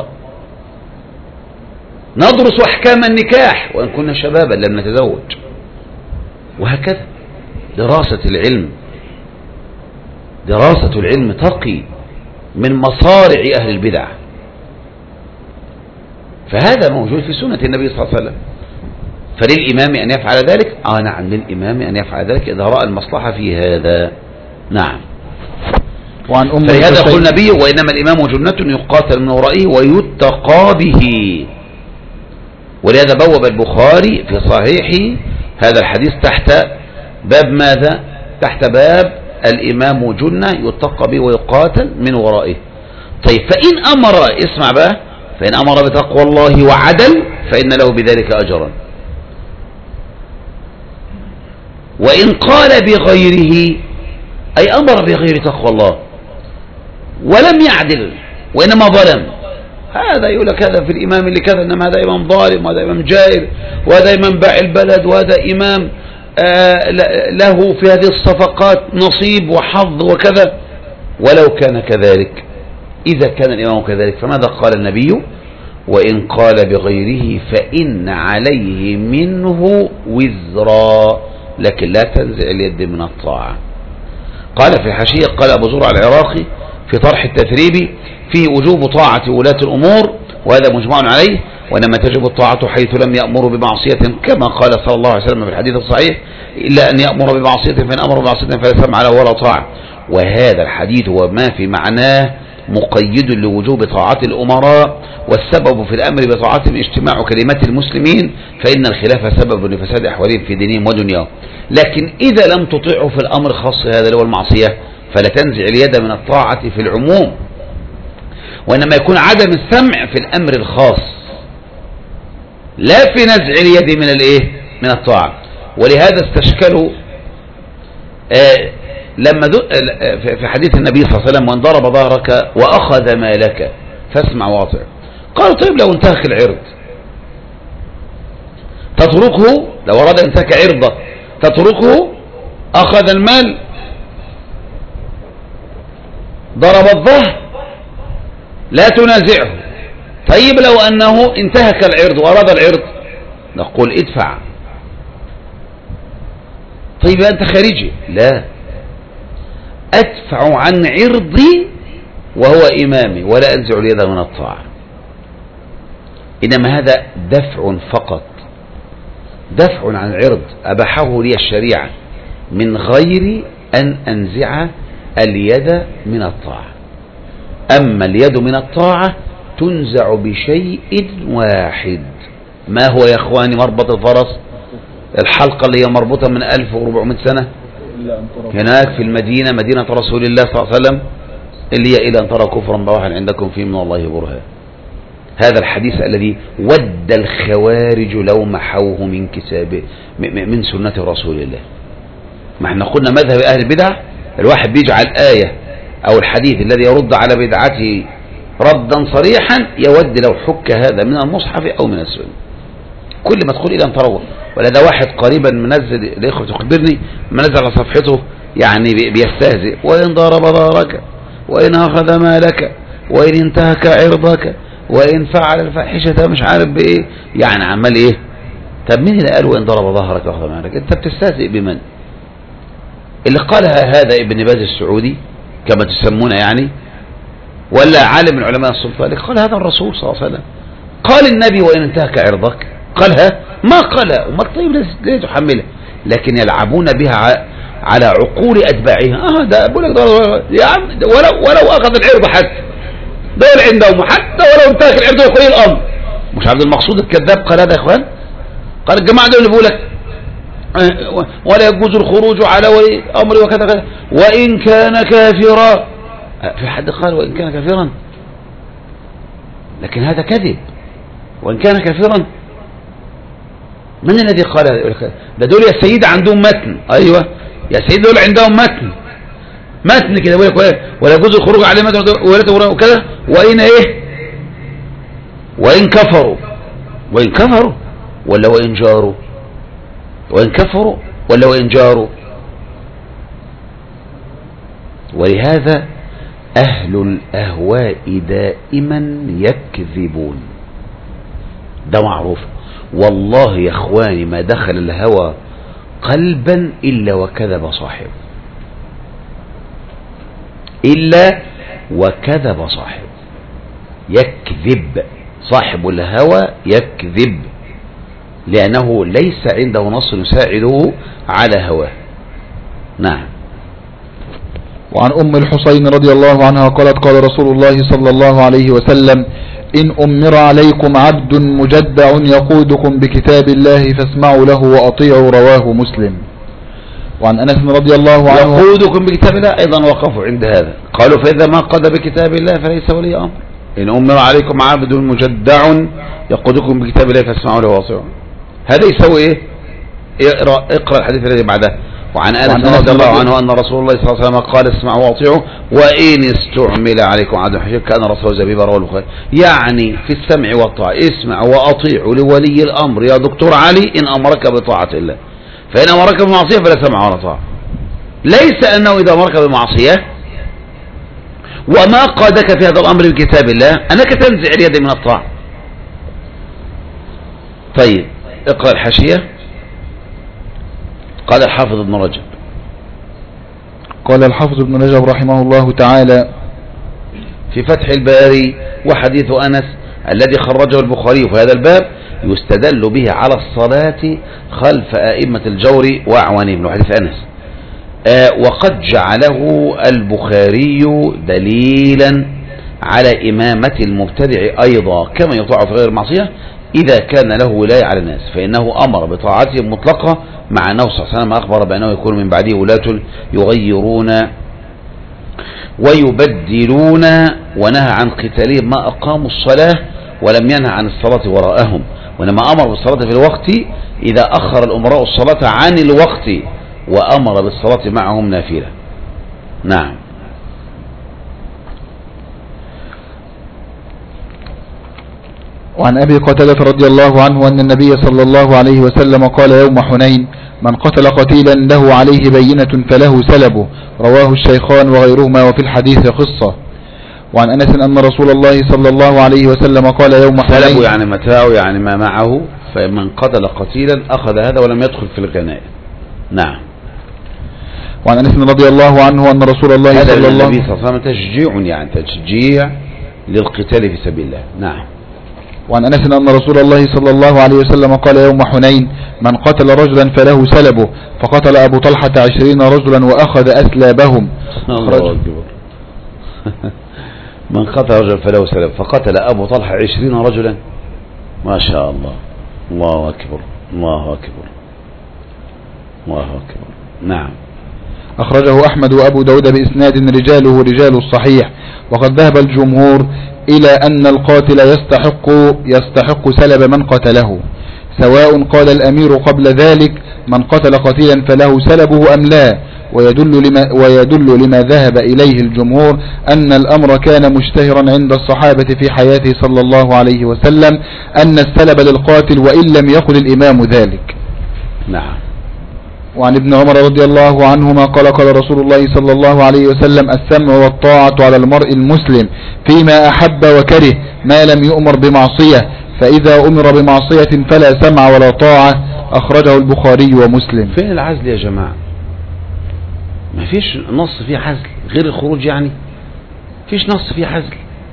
ندرس أحكام النكاح وإن كنا شبابا لم نتزوج، وهكذا. دراسة العلم، دراسة العلم تقي من مصارع أهل البدع، فهذا موجود في سنة النبي صلى الله عليه وسلم. فللإمام أن يفعل ذلك؟ آه نعم، للإمام أن يفعل ذلك إذا رأى المصلحة في هذا. نعم. وعن أم فلهذا يقول النبي: وإنما الإمام جنة يقاتل من ورائه ويتقى به. ولهذا بوب البخاري في صحيحه هذا الحديث تحت باب ماذا؟ تحت باب الإمام جنة يتقى به ويقاتل من ورائه. طيب، فإن أمر، اسمع بقى، فإن أمر بتقوى الله وعدل فإن له بذلك أجرا، وإن قال بغيره أي أمر بغير تقوى الله ولم يعدل وإنما ظلم، هذا يقول لك هذا في الإمام اللي كذا، إنما هذا إمام ظالم وهذا إمام جائر وهذا إمام باع البلد وهذا إمام آه له في هذه الصفقات نصيب وحظ وكذا. ولو كان كذلك، إذا كان الإمام كذلك، فماذا قال النبي؟ وإن قال بغيره فإن عليه منه وزرا، لكن لا تنزع اليد من الطاعة. قال في الحاشية، قال أبو زرع العراقي في طرح التثريب: فيه وجوب طاعة ولاة الأمور، وهذا مجمع عليه، وإنما تجب الطاعة حيث لم يأمروا بمعصية، كما قال صلى الله عليه وسلم في الحديث الصحيح: إلا أن يأمر بمعصية، فإن أمر بمعصية فلا سمع له ولا طاعة. وهذا الحديث وما في معناه مقيد لوجوب طاعة الأمراء، والسبب في الأمر بطاعتهم اجتماع كلمات المسلمين، فإن الخلاف سبب لفساد أحوالهم في دينهم ودنياهم. لكن إذا لم تطيعوا في الأمر الخاص هذا اللي هو المعصية فلا تنزع اليد من الطاعة في العموم، وإنما يكون عدم السمع في الأمر الخاص، لا في نزع اليد من الايه من الطاعة. ولهذا استشكلوا آه لما في حديث النبي صلى الله عليه وسلم: وان ضرب ظهرك واخذ مالك فاسمع واطع. قالوا: طيب لو انتهك العرض تتركه؟ لو اراد انتهك عرضه تتركه؟ اخذ المال، ضرب الظهر، لا تنازعه. طيب لو انه انتهك العرض واراد العرض، نقول ادفع. طيب انت خارجي، لا، ادفع عن عرضي وهو امامي ولا انزع اليد من الطاعة. انما هذا دفع فقط، دفع عن عرض اباحه لي الشريعة من غير ان انزع اليد من الطاعة. اما اليد من الطاعة تنزع بشيء واحد. ما هو يا اخواني مربط الفرس؟ الحلقة اللي هي مربوطة من ألف وأربعمائة سنة هناك في المدينة، مدينة رسول الله صلى الله عليه وسلم، اللي هي إلى أن ترى كفرا بواحا عندكم فيه من الله برهان. هذا الحديث الذي ود الخوارج لو محوه من كتابه من سنة رسول الله. ما احنا قلنا مذهب أهل البدع الواحد بيجعل آية أو الحديث الذي يرد على بدعته ردا صريحا يود لو حك هذا من المصحف أو من السنة. كل ما تقول إلى أن تروى. ولذا واحد قريبا منزل الإخوة تخبرني منزل على صفحته يعني بيستهزئ: وإن ضرب ظهرك وإن أخذ مالك وإن انتهك عرضك وإن فعل الفاحشة مش عارف بإيه، يعني عمال إيه؟ طب مين اللي قال وإن ضرب ظهرك وأخذ مالك؟ أنت بتستهزئ بمن؟ اللي قالها هذا ابن باز السعودي كما تسمونه يعني، ولا عالم من علماء السلطة؟ اللي قال هذا الرسول صلى الله عليه وسلم. قال النبي وإن انتهك عرضك؟ قالها؟ ما قالها. وما طيب ليه تحملها؟ لكن يلعبون بها على عقول أتباعها. اه ده بقول لك يا عم، ولو ولو أخذ العرض حتى دول عندهم، حتى ولو انتهك العرض يقول الأمر. مش عبد المقصود الكذاب قال هذا يا إخوان؟ قال الجماعة دول اللي بيقول لك ولا يجوز الخروج على ولي أمر وكذا كذا وإن كان كافرا. في حد قال وإن كان كافرا؟ لكن هذا كذب. وإن كان كافرا، من الذي قال هذا؟ ده دول يا سيدي عندهم متن. أيوة يا سيدي دول عندهم متن، متن كده بيقول لك ولا يجوز الخروج على متن وكذا وإن إيه وإن كفروا وإن كفروا ولا وإن جاروا وإن كفروا ولا وإن جاروا. ولهذا أهل الأهواء دائما يكذبون، ده معروف. والله يا اخواني ما دخل الهوى قلبا إلا وكذب صاحبه، إلا وكذب صاحبه. يكذب صاحب الهوى، يكذب لأنه ليس عنده نص يساعده على هواه. نعم. وعن أم الحسين رضي الله عنها قالت قال رسول الله صلى الله عليه وسلم إن أمر عليكم عبد مجدع يقودكم بكتاب الله فاسمعوا له وأطيعوا، رواه مسلم. وعن أنس رضي الله عنه يقودكم بكتاب الله، أيضا وقفوا عند هذا، قالوا فإذا ما قاد بكتاب الله فليس ولي أمر. إن أمر عليكم عبد مجدع يقودكم بكتاب الله فاسمعوا له وأطيعوا، هذا يسوي إيه؟ اقرأ, اقرأ الحديث الذي بعده. وعن أنس رضي الله عنه أن رسول الله صلى الله عليه وسلم قال اسمعوا واطيعوا وإن استعمل عليكم عبد حبيب كان رسول زبيب، رواه البخاري. يعني في السمع والطاعة، اسمع وأطيعوا لولي الأمر يا دكتور علي إن أمرك بطاعة الله، فإن أمرك بمعصية فلا سمع ولا طاعة. ليس أنه إذا أمرك بمعصية وما قادك في هذا الأمر بكتاب الله أنك تنزع اليد من الطاعة. طيب اقرأ الحاشية. قال الحافظ ابن رجب قال الحافظ ابن رجب رحمه الله تعالى في فتح الباري وحديث أنس الذي خرجه البخاري في هذا الباب يستدل به على الصلاة خلف أئمة الجور وأعوانهم، من حديث أنس. آه وقد جعله البخاري دليلا على إمامة المبتدع أيضا كما يطاع في غير المعصية إذا كان له ولاية على الناس، فإنه أمر بطاعتهم مطلقة، مع أنه صلى الله عليه وسلم أخبر بأنه يكون من بعده ولاة يغيرون ويبدلون، ونهى عن قتالهم ما أقاموا الصلاة ولم ينهى عن الصلاة وراءهم، وإنما أمر بالصلاة في الوقت إذا أخر الأمراء الصلاة عن الوقت وأمر بالصلاة معهم نافلة. نعم. وعن أبي قتادة رضي الله عنه أن النبي صلى الله عليه وسلم قال يوم حنين من قتل قتيلا له عليه بينة فله سلبه، رواه الشيخان وغيرهما وفي الحديث قصة. وعن أنس أن رسول الله صلى الله عليه وسلم قال يوم حنين سلبه يعني متاعه يعني ما معه، فمن قتل قتيلا أخذ هذا ولم يدخل في الغنائم. نعم. وعن أنس رضي الله عنه أن رسول الله صلى الله عليه وسلم تشجيع يعني تشجيع للقتال في سبيل الله. نعم. وعن أنس أن رسول الله صلى الله عليه وسلم قال يوم حنين من قتل رجلا فله سلبه، فقتل أبو طلحة عشرين رجلا وأخذ أسلابهم. الله أكبر. من قتل رجلا فله سلب فقتل أبو طلحة عشرين رجلا، ما شاء الله. الله أكبر الله أكبر الله أكبر. نعم. أخرجه أحمد وأبو داود بإسناد رجاله رجال الصحيح. وقد ذهب الجمهور إلى أن القاتل يستحق يستحق سلب من قتله، سواء قال الأمير قبل ذلك من قتل قتيلا فله سلبه أم لا. ويدل لما, ويدل لما ذهب إليه الجمهور أن الأمر كان مشتهرا عند الصحابة في حياته صلى الله عليه وسلم أن السلب للقاتل وإن لم يقل الإمام ذلك. نعم. وعن ابن عمر رضي الله عنهما قال قال رسول الله صلى الله عليه وسلم السمع والطاعة على المرء المسلم فيما أحب وكره ما لم يؤمر بمعصية، فإذا أمر بمعصية فلا سمع ولا طاعة. أخرجه البخاري ومسلم. فين العزل يا جماعة؟ ما فيش نص فيه عزل غير الخروج، يعني فيش نص فيه عزل.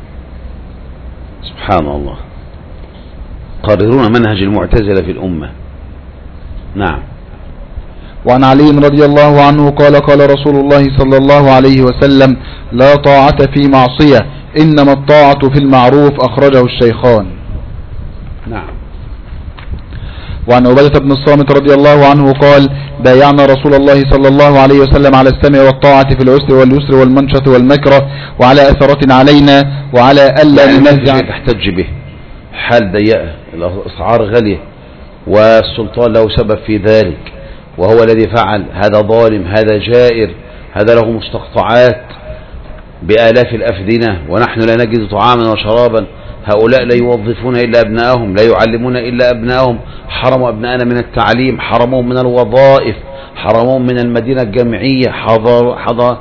سبحان الله. قررون منهج المعتزلة في الأمة. نعم. وعن علي رضي الله عنه قال قال رسول الله صلى الله عليه وسلم لا طاعة في معصية إنما الطاعة في المعروف. أخرجه الشيخان. نعم. وعن عبادة بن الصامت رضي الله عنه قال بايعنا رسول الله صلى الله عليه وسلم على السمع والطاعة في العسر واليسر والمنشة والمكره وعلى أثرة علينا وعلى ألا ننزع. تحتج به حال ضيقة، الأسعار غالية والسلطان له سبب في ذلك وهو الذي فعل، هذا ظالم هذا جائر هذا له مستقطعات بآلاف الأفدنة ونحن لا نجد طعاما وشرابا، هؤلاء لا يوظفون إلا أبنائهم، لا يعلمون إلا أبنائهم، حرموا أبنائنا من التعليم، حرموهم من الوظائف، حرموهم من المدينة الجامعية، حضر حضر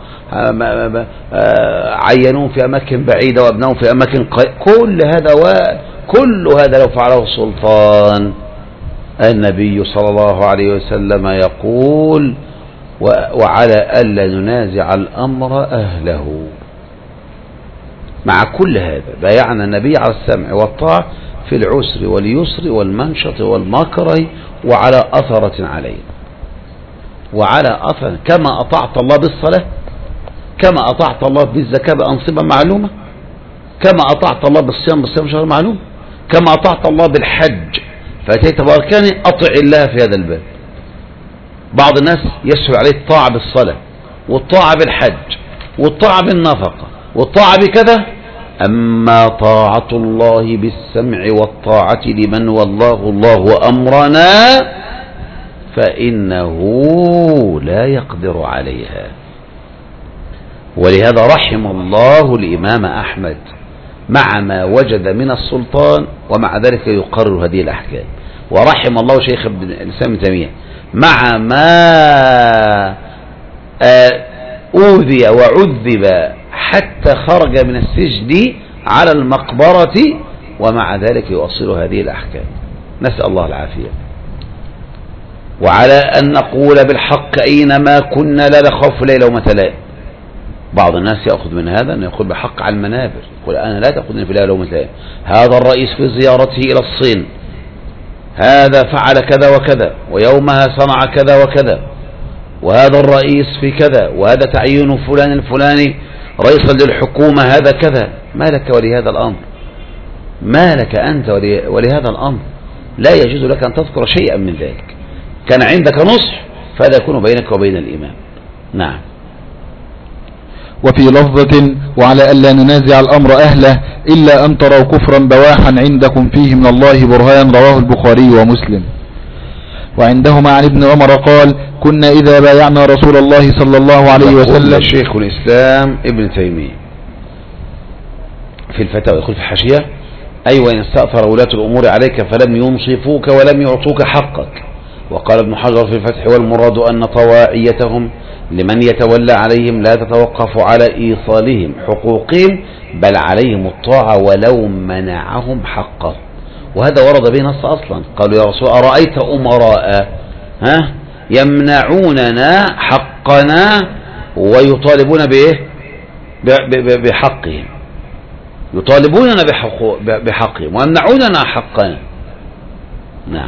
عينوهم في أماكن بعيدة وأبنائهم في أماكن قريبة. كل هذا وكل هذا لو فعله السلطان، النبي صلى الله عليه وسلم يقول: وعلى ألا ننازع الأمر أهله. مع كل هذا بايعنا النبي على السمع والطاعة في العسر واليسر والمنشط والمكره وعلى أثرة عليه، وعلى أثرة، كما أطعت الله بالصلاة، كما أطعت الله بالزكاة بأنصبة معلومة، كما أطعت الله بالصيام بالصيام شهر معلوم، كما أطعت الله بالحج فأتيت بأركانه، أطع الله في هذا الباب. بعض الناس يسهل عليه الطاعة بالصلاة والطاعة بالحج والطاعة بالنفقة والطاعة بكذا، أما طاعة الله بالسمع والطاعة لمن والله الله أمرنا فإنه لا يقدر عليها. ولهذا رحم الله الإمام أحمد مع ما وجد من السلطان ومع ذلك يقرر هذه الأحكام، ورحم الله شيخ الإسلام ابن تيمية مع ما أوذي وعذب حتى خرج من السجن على المقبرة ومع ذلك يؤصل هذه الأحكام. نسأل الله العافية. وعلى أن نقول بالحق أينما كنا لا نخاف ليلة ومتلاء. بعض الناس يأخذ من هذا أن يقول بحق على المنابر، يقول أنا لا تأخذني في ليلة ومتلاء، هذا الرئيس في زيارته إلى الصين هذا فعل كذا وكذا، ويومها صنع كذا وكذا، وهذا الرئيس في كذا، وهذا تعيين فلان الفلاني رئيسا للحكومة هذا كذا. ما لك ولهذا الأمر؟ ما لك أنت ولهذا الأمر؟ لا يجوز لك أن تذكر شيئا من ذلك. كان عندك نصح فهذا يكون بينك وبين الإمام. نعم. وفي لفظة: وعلى ألا ننازع الأمر أهله إلا أن تروا كفرا بواحا عندكم فيه من الله برهان، رواه البخاري ومسلم. وعندهما عن ابن عمر قال: كنا إذا بايعنا رسول الله صلى الله عليه وسلم. شيخ الإسلام ابن تيمية في الفتاوى يقول في الحاشية: أي وإن استأثر ولاة الأمور عليك فلم ينصفوك ولم يعطوك حقك. وقال ابن حجر في الفتح: والمراد أن طواعيتهم لمن يتولى عليهم لا تتوقف على إيصالهم حقوقهم بل عليهم الطاعة ولو منعهم حقه. وهذا ورد به نص أصلا. قالوا يا رسول أرأيت أمراء ها يمنعوننا حقنا ويطالبون بإيه؟ بحقهم، يطالبوننا بحقهم ويمنعوننا حقنا. نعم.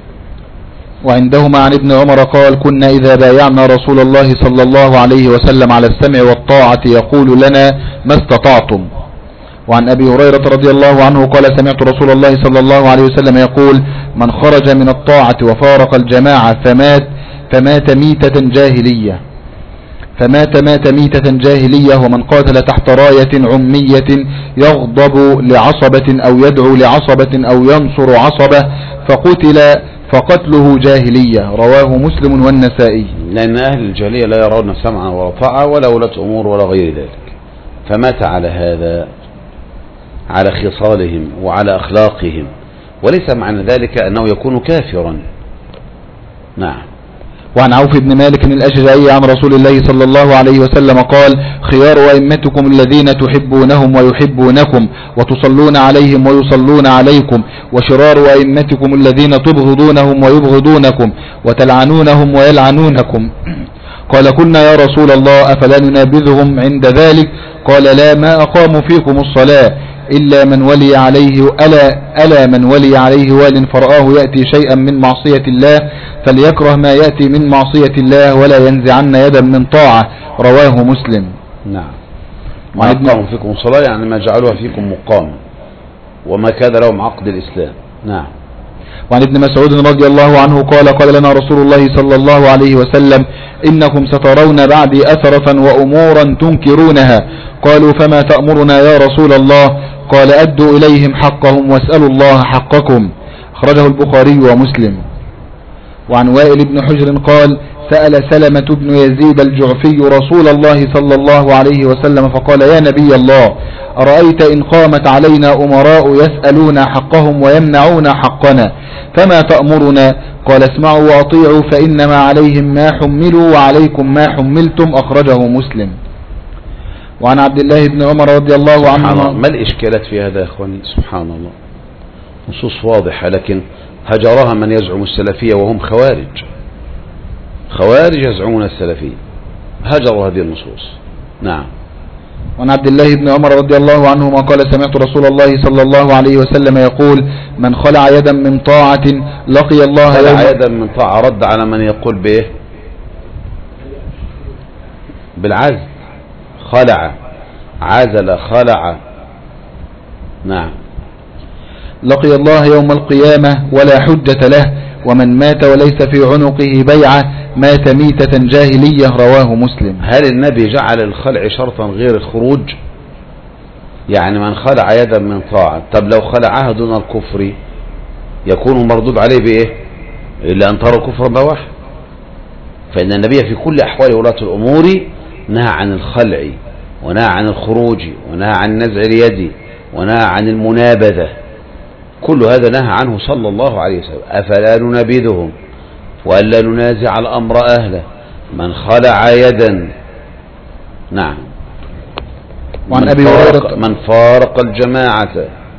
وعندهما عن ابن عمر قال: كنا إذا بايعنا رسول الله صلى الله عليه وسلم على السمع والطاعة يقول لنا: ما استطعتم. وعن أبي هريرة رضي الله عنه قال: سمعت رسول الله صلى الله عليه وسلم يقول: من خرج من الطاعة وفارق الجماعة فمات فمات ميتة جاهلية فمات مات ميتة جاهلية ومن قاتل تحت راية عمية يغضب لعصبة أو يدعو لعصبة أو ينصر عصبة فقتل فقتله جاهلية، رواه مسلم والنسائي. لأن أهل الجاهلية لا يرون سمعا ولا طاعة ولا ولاة أمور ولا غير ذلك، فمات على هذا، على خصالهم وعلى أخلاقهم، وليس معنى ذلك أنه يكون كافرا. نعم. وعن عوف بن مالك الأشجعي عن رسول الله صلى الله عليه وسلم قال: خيار أئمتكم الذين تحبونهم ويحبونكم وتصلون عليهم ويصلون عليكم، وشرار أئمتكم الذين تبغضونهم ويبغضونكم وتلعنونهم ويلعنونكم. قال: كنا يا رسول الله أفلا ننابذهم عند ذلك؟ قال: لا، ما أقاموا فيكم الصلاة إلا من ولي عليه ألا, ألا من ولي عليه وال فرآه يأتي شيئا من معصية الله فليكره ما يأتي من معصية الله ولا ينزعن يدا من طاعة، رواه مسلم. نعم. ما أقاموا فيكم الصلاة يعني ما جعلوها فيكم مقام وما كان لهم عقد الإسلام. نعم. وعن ابن مسعود رضي الله عنه قال: قال لنا رسول الله صلى الله عليه وسلم: إنكم سترون بعدي أثرة وأمورا تنكرونها. قالوا: فما تأمرنا يا رسول الله؟ قال: أدوا إليهم حقهم واسألوا الله حقكم، أخرجه البخاري ومسلم. وعن وائل بن حجر قال: سأل سلمة بن يزيد الجعفي رسول الله صلى الله عليه وسلم فقال: يا نبي الله، أرأيت إن قامت علينا أمراء يسألون حقهم ويمنعون حقنا فما تأمرنا؟ قال: اسمعوا وأطيعوا فإنما عليهم ما حملوا وعليكم ما حملتم. أخرجه مسلم. وعن عبد الله بن عمر رضي الله عنهما. ما الإشكالات في هذا يا أخواني؟ سبحان الله، نصوص واضحة، لكن هجرها من يزعم السلفية وهم خوارج. خوارج يزعمون السلفية، هجروا هذه النصوص. نعم. وعن عبد الله بن عمر رضي الله عنهما قال: سمعت رسول الله صلى الله عليه وسلم يقول: من خلع يدا من طاعة لقي الله يوم. خلع يدا من طاعة رد على من يقول به بالعزل. خلع، عزل، خلع. نعم. لقي الله يوم القيامة ولا حجة له، ومن مات وليس في عنقه بيعة مات ميتة جاهلية. رواه مسلم. هل النبي جعل الخلع شرطا غير الخروج؟ يعني من خلع يدا من طاعة، طب لو خلعها دون الكفر يكون مردود عليه بإيه؟ إلا أن ترى كفرا بواح. فإن النبي في كل أحوال ولاة الأمور نهى عن الخلع، ونهى عن الخروج، ونهى عن نزع اليد، ونهى عن المنابذة. كل هذا نهى عنه صلى الله عليه وسلم. أفلا ننابذهم وألا ننازع الأمر أهله؟ من خلع يدا. نعم. وعن أبي هريرة من فارق الجماعة.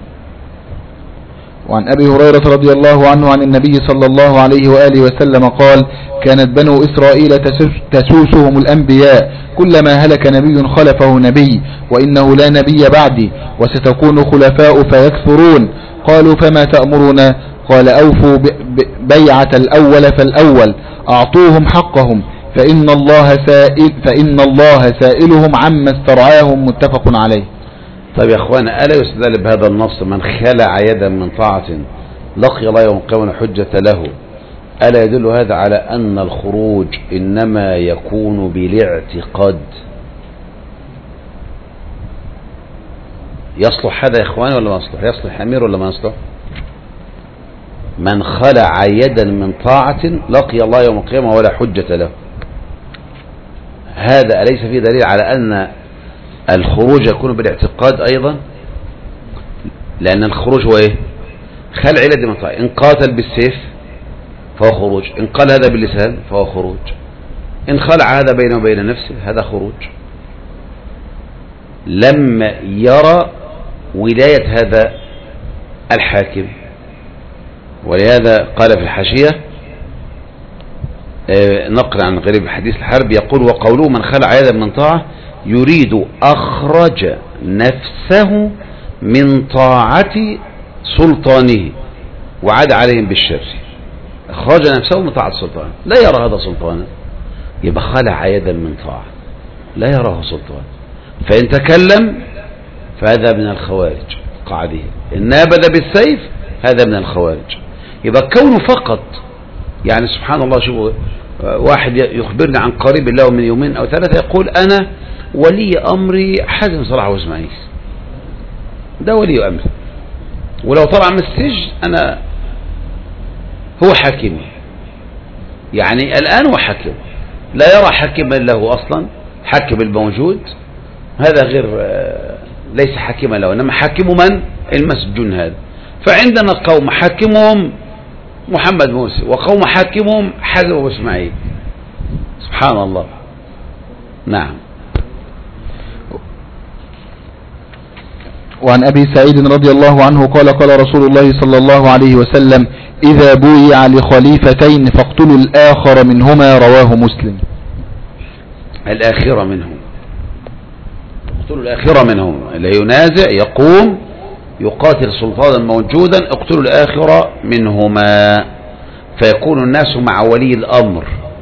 وعن أبي هريرة رضي الله عنه عن النبي صلى الله عليه وآله وسلم قال: كانت بنو إسرائيل تسوسهم الأنبياء، كلما هلك نبي خلفه نبي، وإنه لا نبي بعدي، وستكون خلفاء فيكثرون. قالوا: فما تأمرنا؟ قال: أوفوا بيعة الأول فالأول، أعطوهم حقهم، فإن الله سائل فإن الله سائلهم عما استرعاهم. متفق عليه. طيب يا أخوانا، ألا يستدل بهذا النص من خلع يدا من طاعة لقي الله يوم القيامة حجة له؟ ألا يدل هذا على أن الخروج إنما يكون بالاعتقاد؟ يصلح هذا يا إخواني ولا ما يصلح؟ يصلح أمير ولا ما يصلح؟ من خلع يدا من طاعة لقي الله يوم القيامة ولا حجة له. هذا أليس فيه دليل على أن الخروج يكون بالاعتقاد أيضا؟ لأن الخروج هو إيه؟ خلع يد من طاعة. إن قاتل بالسيف فهو خروج، إن قال هذا باللسان فهو خروج، إن خلع هذا بينه وبين نفسه هذا خروج. لما يرى ولاية هذا الحاكم، ولهذا قال في الحاشية نقل عن غريب الحديث الحرب يقول: وقوله من خلع يدا من طاعة يريد أخرج نفسه من طاعة سلطانه وعاد عليهم بالشر. أخرج نفسه من طاعة سلطانه، لا يرى هذا سلطانا، يبقى خلع يدا من طاعة لا يراه سلطان. فإن تكلم فهذا من الخوارج قاعده، إن نابذ بالسيف هذا من الخوارج. يبقى كونه فقط، يعني سبحان الله، شوفوا واحد يخبرني عن قريب له من يومين أو ثلاثة يقول: أنا ولي أمري حازم صلاح وإسماعيل، ده ولي أمري، ولو طلع من السجن أنا هو حاكمي. يعني الآن هو حاكم، لا يرى حاكما له أصلا، حاكم الموجود هذا غير، ليس حاكما له، إنما حاكم من؟ المسجون هذا. فعندنا قوم حاكمهم محمد موسى، وقوم حاكمهم حازم وإسماعيل. سبحان الله. نعم. وعن أبي سعيد رضي الله عنه قال: قال رسول الله صلى الله عليه وسلم: إذا بويع لخليفتين فاقتلوا الآخر منهما. رواه مسلم. الآخرة منهم، اقتلوا الآخرة منهم، اللي ينازع يقوم يقاتل سلطانا موجودا، اقتلوا الآخرة منهما، فيكون الناس مع ولي الأمر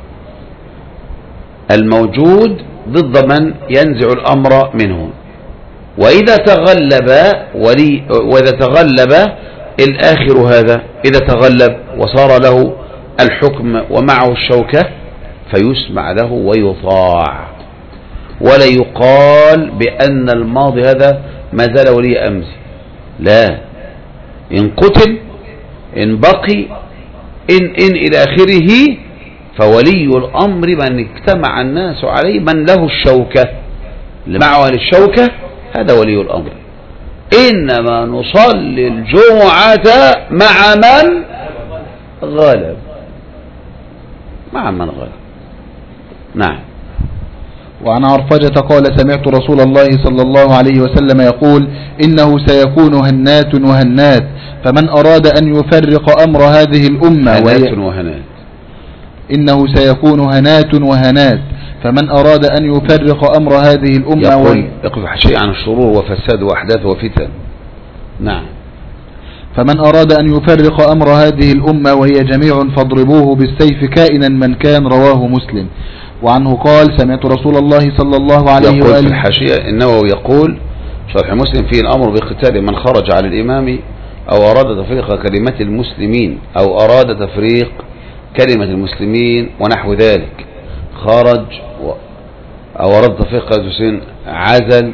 الموجود ضد من ينزع الأمر منهم. وإذا تغلب ولي وإذا تغلب الآخر هذا، إذا تغلب وصار له الحكم ومعه الشوكة فيسمع له ويطاع، ولا يقال بأن الماضي هذا ما زال ولي أمر. لا، إن قتل إن بقي إن إن إلى آخره فولي الأمر من اجتمع الناس عليه، من له الشوكة، اللي معه الشوكة هذا ولي الأمر. إنما نصلي الجمعة مع من غلب، مع من غلب. نعم. وعن عرفجة قال سمعت رسول الله صلى الله عليه وسلم يقول إنه سيكون هنات وهنات، فمن أراد أن يفرق أمر هذه الأمة هنات وهنات إنه سيكون هنات وهنات فمن أراد أن يفرق أمر هذه الأمة يقول يقف شيء عن الشرور وفساد وأحداث وفتن. نعم. فمن أراد أن يفرق أمر هذه الأمة وهي جميع فاضربوه بالسيف كائنا من كان، رواه مسلم. وعنه قال سمعت رسول الله صلى الله عليه وآله يقول في الحاشية النووي يقول شرح مسلم فيه الأمر بقتال من خرج على الإمام أو أراد تفريق كلمة المسلمين أو أراد تفريق كلمة المسلمين ونحو ذلك. خرج أو أراد تفريق كلمة عزل،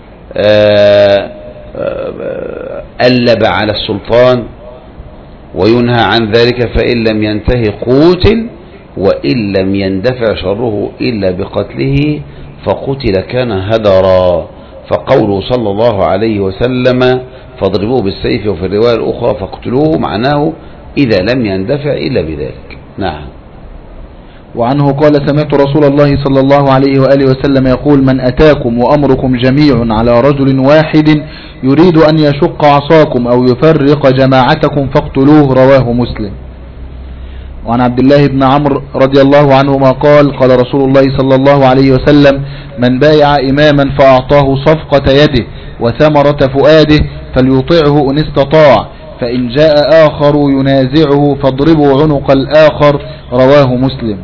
ألب على السلطان وينهى عن ذلك، فإن لم ينتهي قوتل، وإن لم يندفع شره إلا بقتله فقتل كان هدرا. فقوله صلى الله عليه وسلم فاضربوه بالسيف، وفي الرواية الأخرى فاقتلوه، معناه إذا لم يندفع إلا بذلك. نعم. وعنه قال سمعت رسول الله صلى الله عليه وآله وسلم يقول من أتاكم وأمركم جميع على رجل واحد يريد أن يشق عصاكم أو يفرق جماعتكم فاقتلوه، رواه مسلم. وعن عبد الله بن عمرو رضي الله عنهما قال قال رسول الله صلى الله عليه وسلم من بايع إماما فأعطاه صفقة يده وثمرة فؤاده فليطيعه إن استطاع، فإن جاء آخر ينازعه فاضربوا عنق الآخر، رواه مسلم.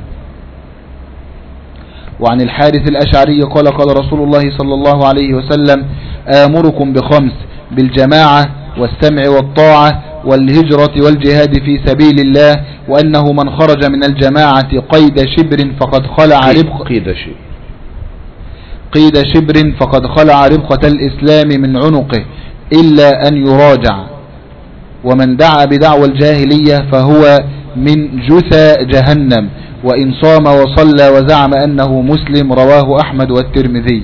وعن الحارث الأشعري قال قال رسول الله صلى الله عليه وسلم آمركم بخمس: بالجماعة والسمع والطاعة والهجرة والجهاد في سبيل الله، وأنه من خرج من الجماعة قيد شبر فقد خلع ربق قيد شبر قيد شبر فقد خلع ربقة الإسلام من عنقه إلا أن يراجع، ومن دعا بدعوى الجاهلية فهو من جثى جهنم، وإن صام وصلى وزعم أنه مسلم، رواه أحمد والترمذي.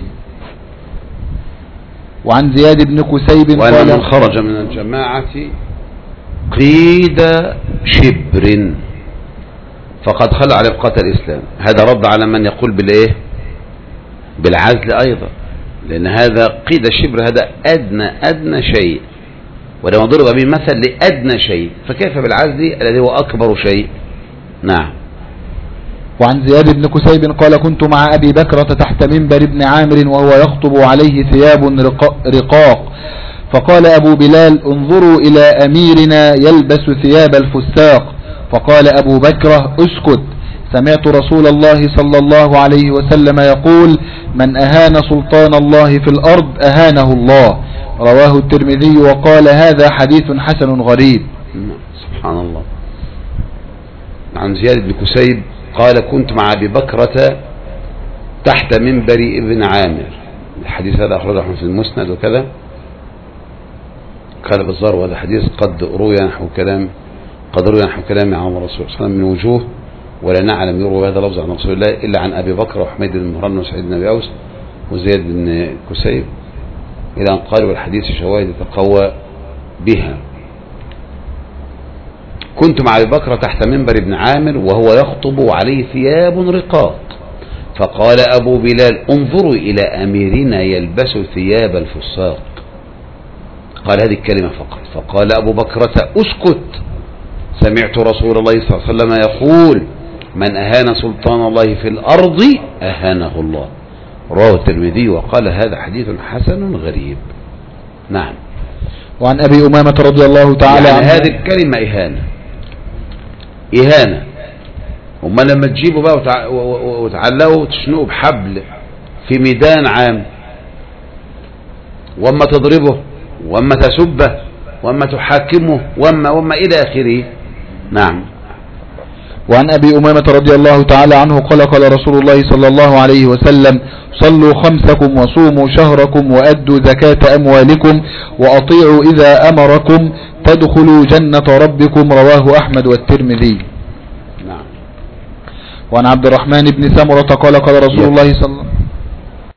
وعن زياد بن كسيب قال وأن من خرج من الجماعة قيد شبر فقد خلع ربقة الإسلام. هذا رد على من يقول بالإيه؟ بالعزل أيضا، لأن هذا قيد الشبر هذا أدنى أدنى شيء، ولما ضرب به مثل لأدنى شيء فكيف بالعزل الذي هو أكبر شيء. نعم. وعن زياد بن كسيب قال كنت مع أبي بكرة تحت منبر ابن عامر وهو يخطب عليه ثياب رقاق، فقال أبو بلال انظروا إلى أميرنا يلبس ثياب الفساق، فقال أبو بكرة اسكت، سمعت رسول الله صلى الله عليه وسلم يقول من أهان سلطان الله في الأرض أهانه الله، رواه الترمذي وقال هذا حديث حسن غريب. سبحان الله. عن زياد بن كسيب قال كنت مع أبي بكرة تحت منبر ابن عامر، الحديث هذا أخرجه في المسند وكذا، قال بالزار وهذا حديث قد روي نحو كلام قد روي نحو كلام عن الرسول صلى الله عليه وسلم من وجوه، ولا نعلم يروي هذا لفظ عن رسول الله إلا عن أبي بكر وحميد بن مهران وسعيد بن أبي أوس وزياد بن كسيب، إلى أن قالوا الحديث شواهد يتقوى بها. كنت مع أبي بكر تحت منبر ابن عامر وهو يخطب عليه ثياب رقاق، فقال أبو بلال انظروا إلى أميرنا يلبس ثياب الفساق، قال هذه الكلمة فقط. فقال أبو بكرة اسكت، سمعت رسول الله صلى الله عليه وسلم يقول من أهان سلطان الله في الأرض أهانه الله، رواه الترمذي وقال هذا حديث حسن غريب. نعم. وعن أبي أمامة رضي الله تعالى يعني عنه هذه الكلمة إهانة إهانة، وما لما تجيبوا بقى وتع... وتعلقوا وتشنقوا بحبل في ميدان عام، وما تضربه وما تسبه وما تحاكمه وما وما إلى آخره. نعم. وعن أبي أمامة رضي الله تعالى عنه قال قال رسول الله صلى الله عليه وسلم صلوا خمسكم وصوموا شهركم وأدوا زكاة أموالكم وأطيعوا إذا أمركم تدخلوا جنة ربكم، رواه أحمد والترمذي. نعم. وعن عبد الرحمن بن سمرة قال قال رسول الله صلى الله عليه وسلم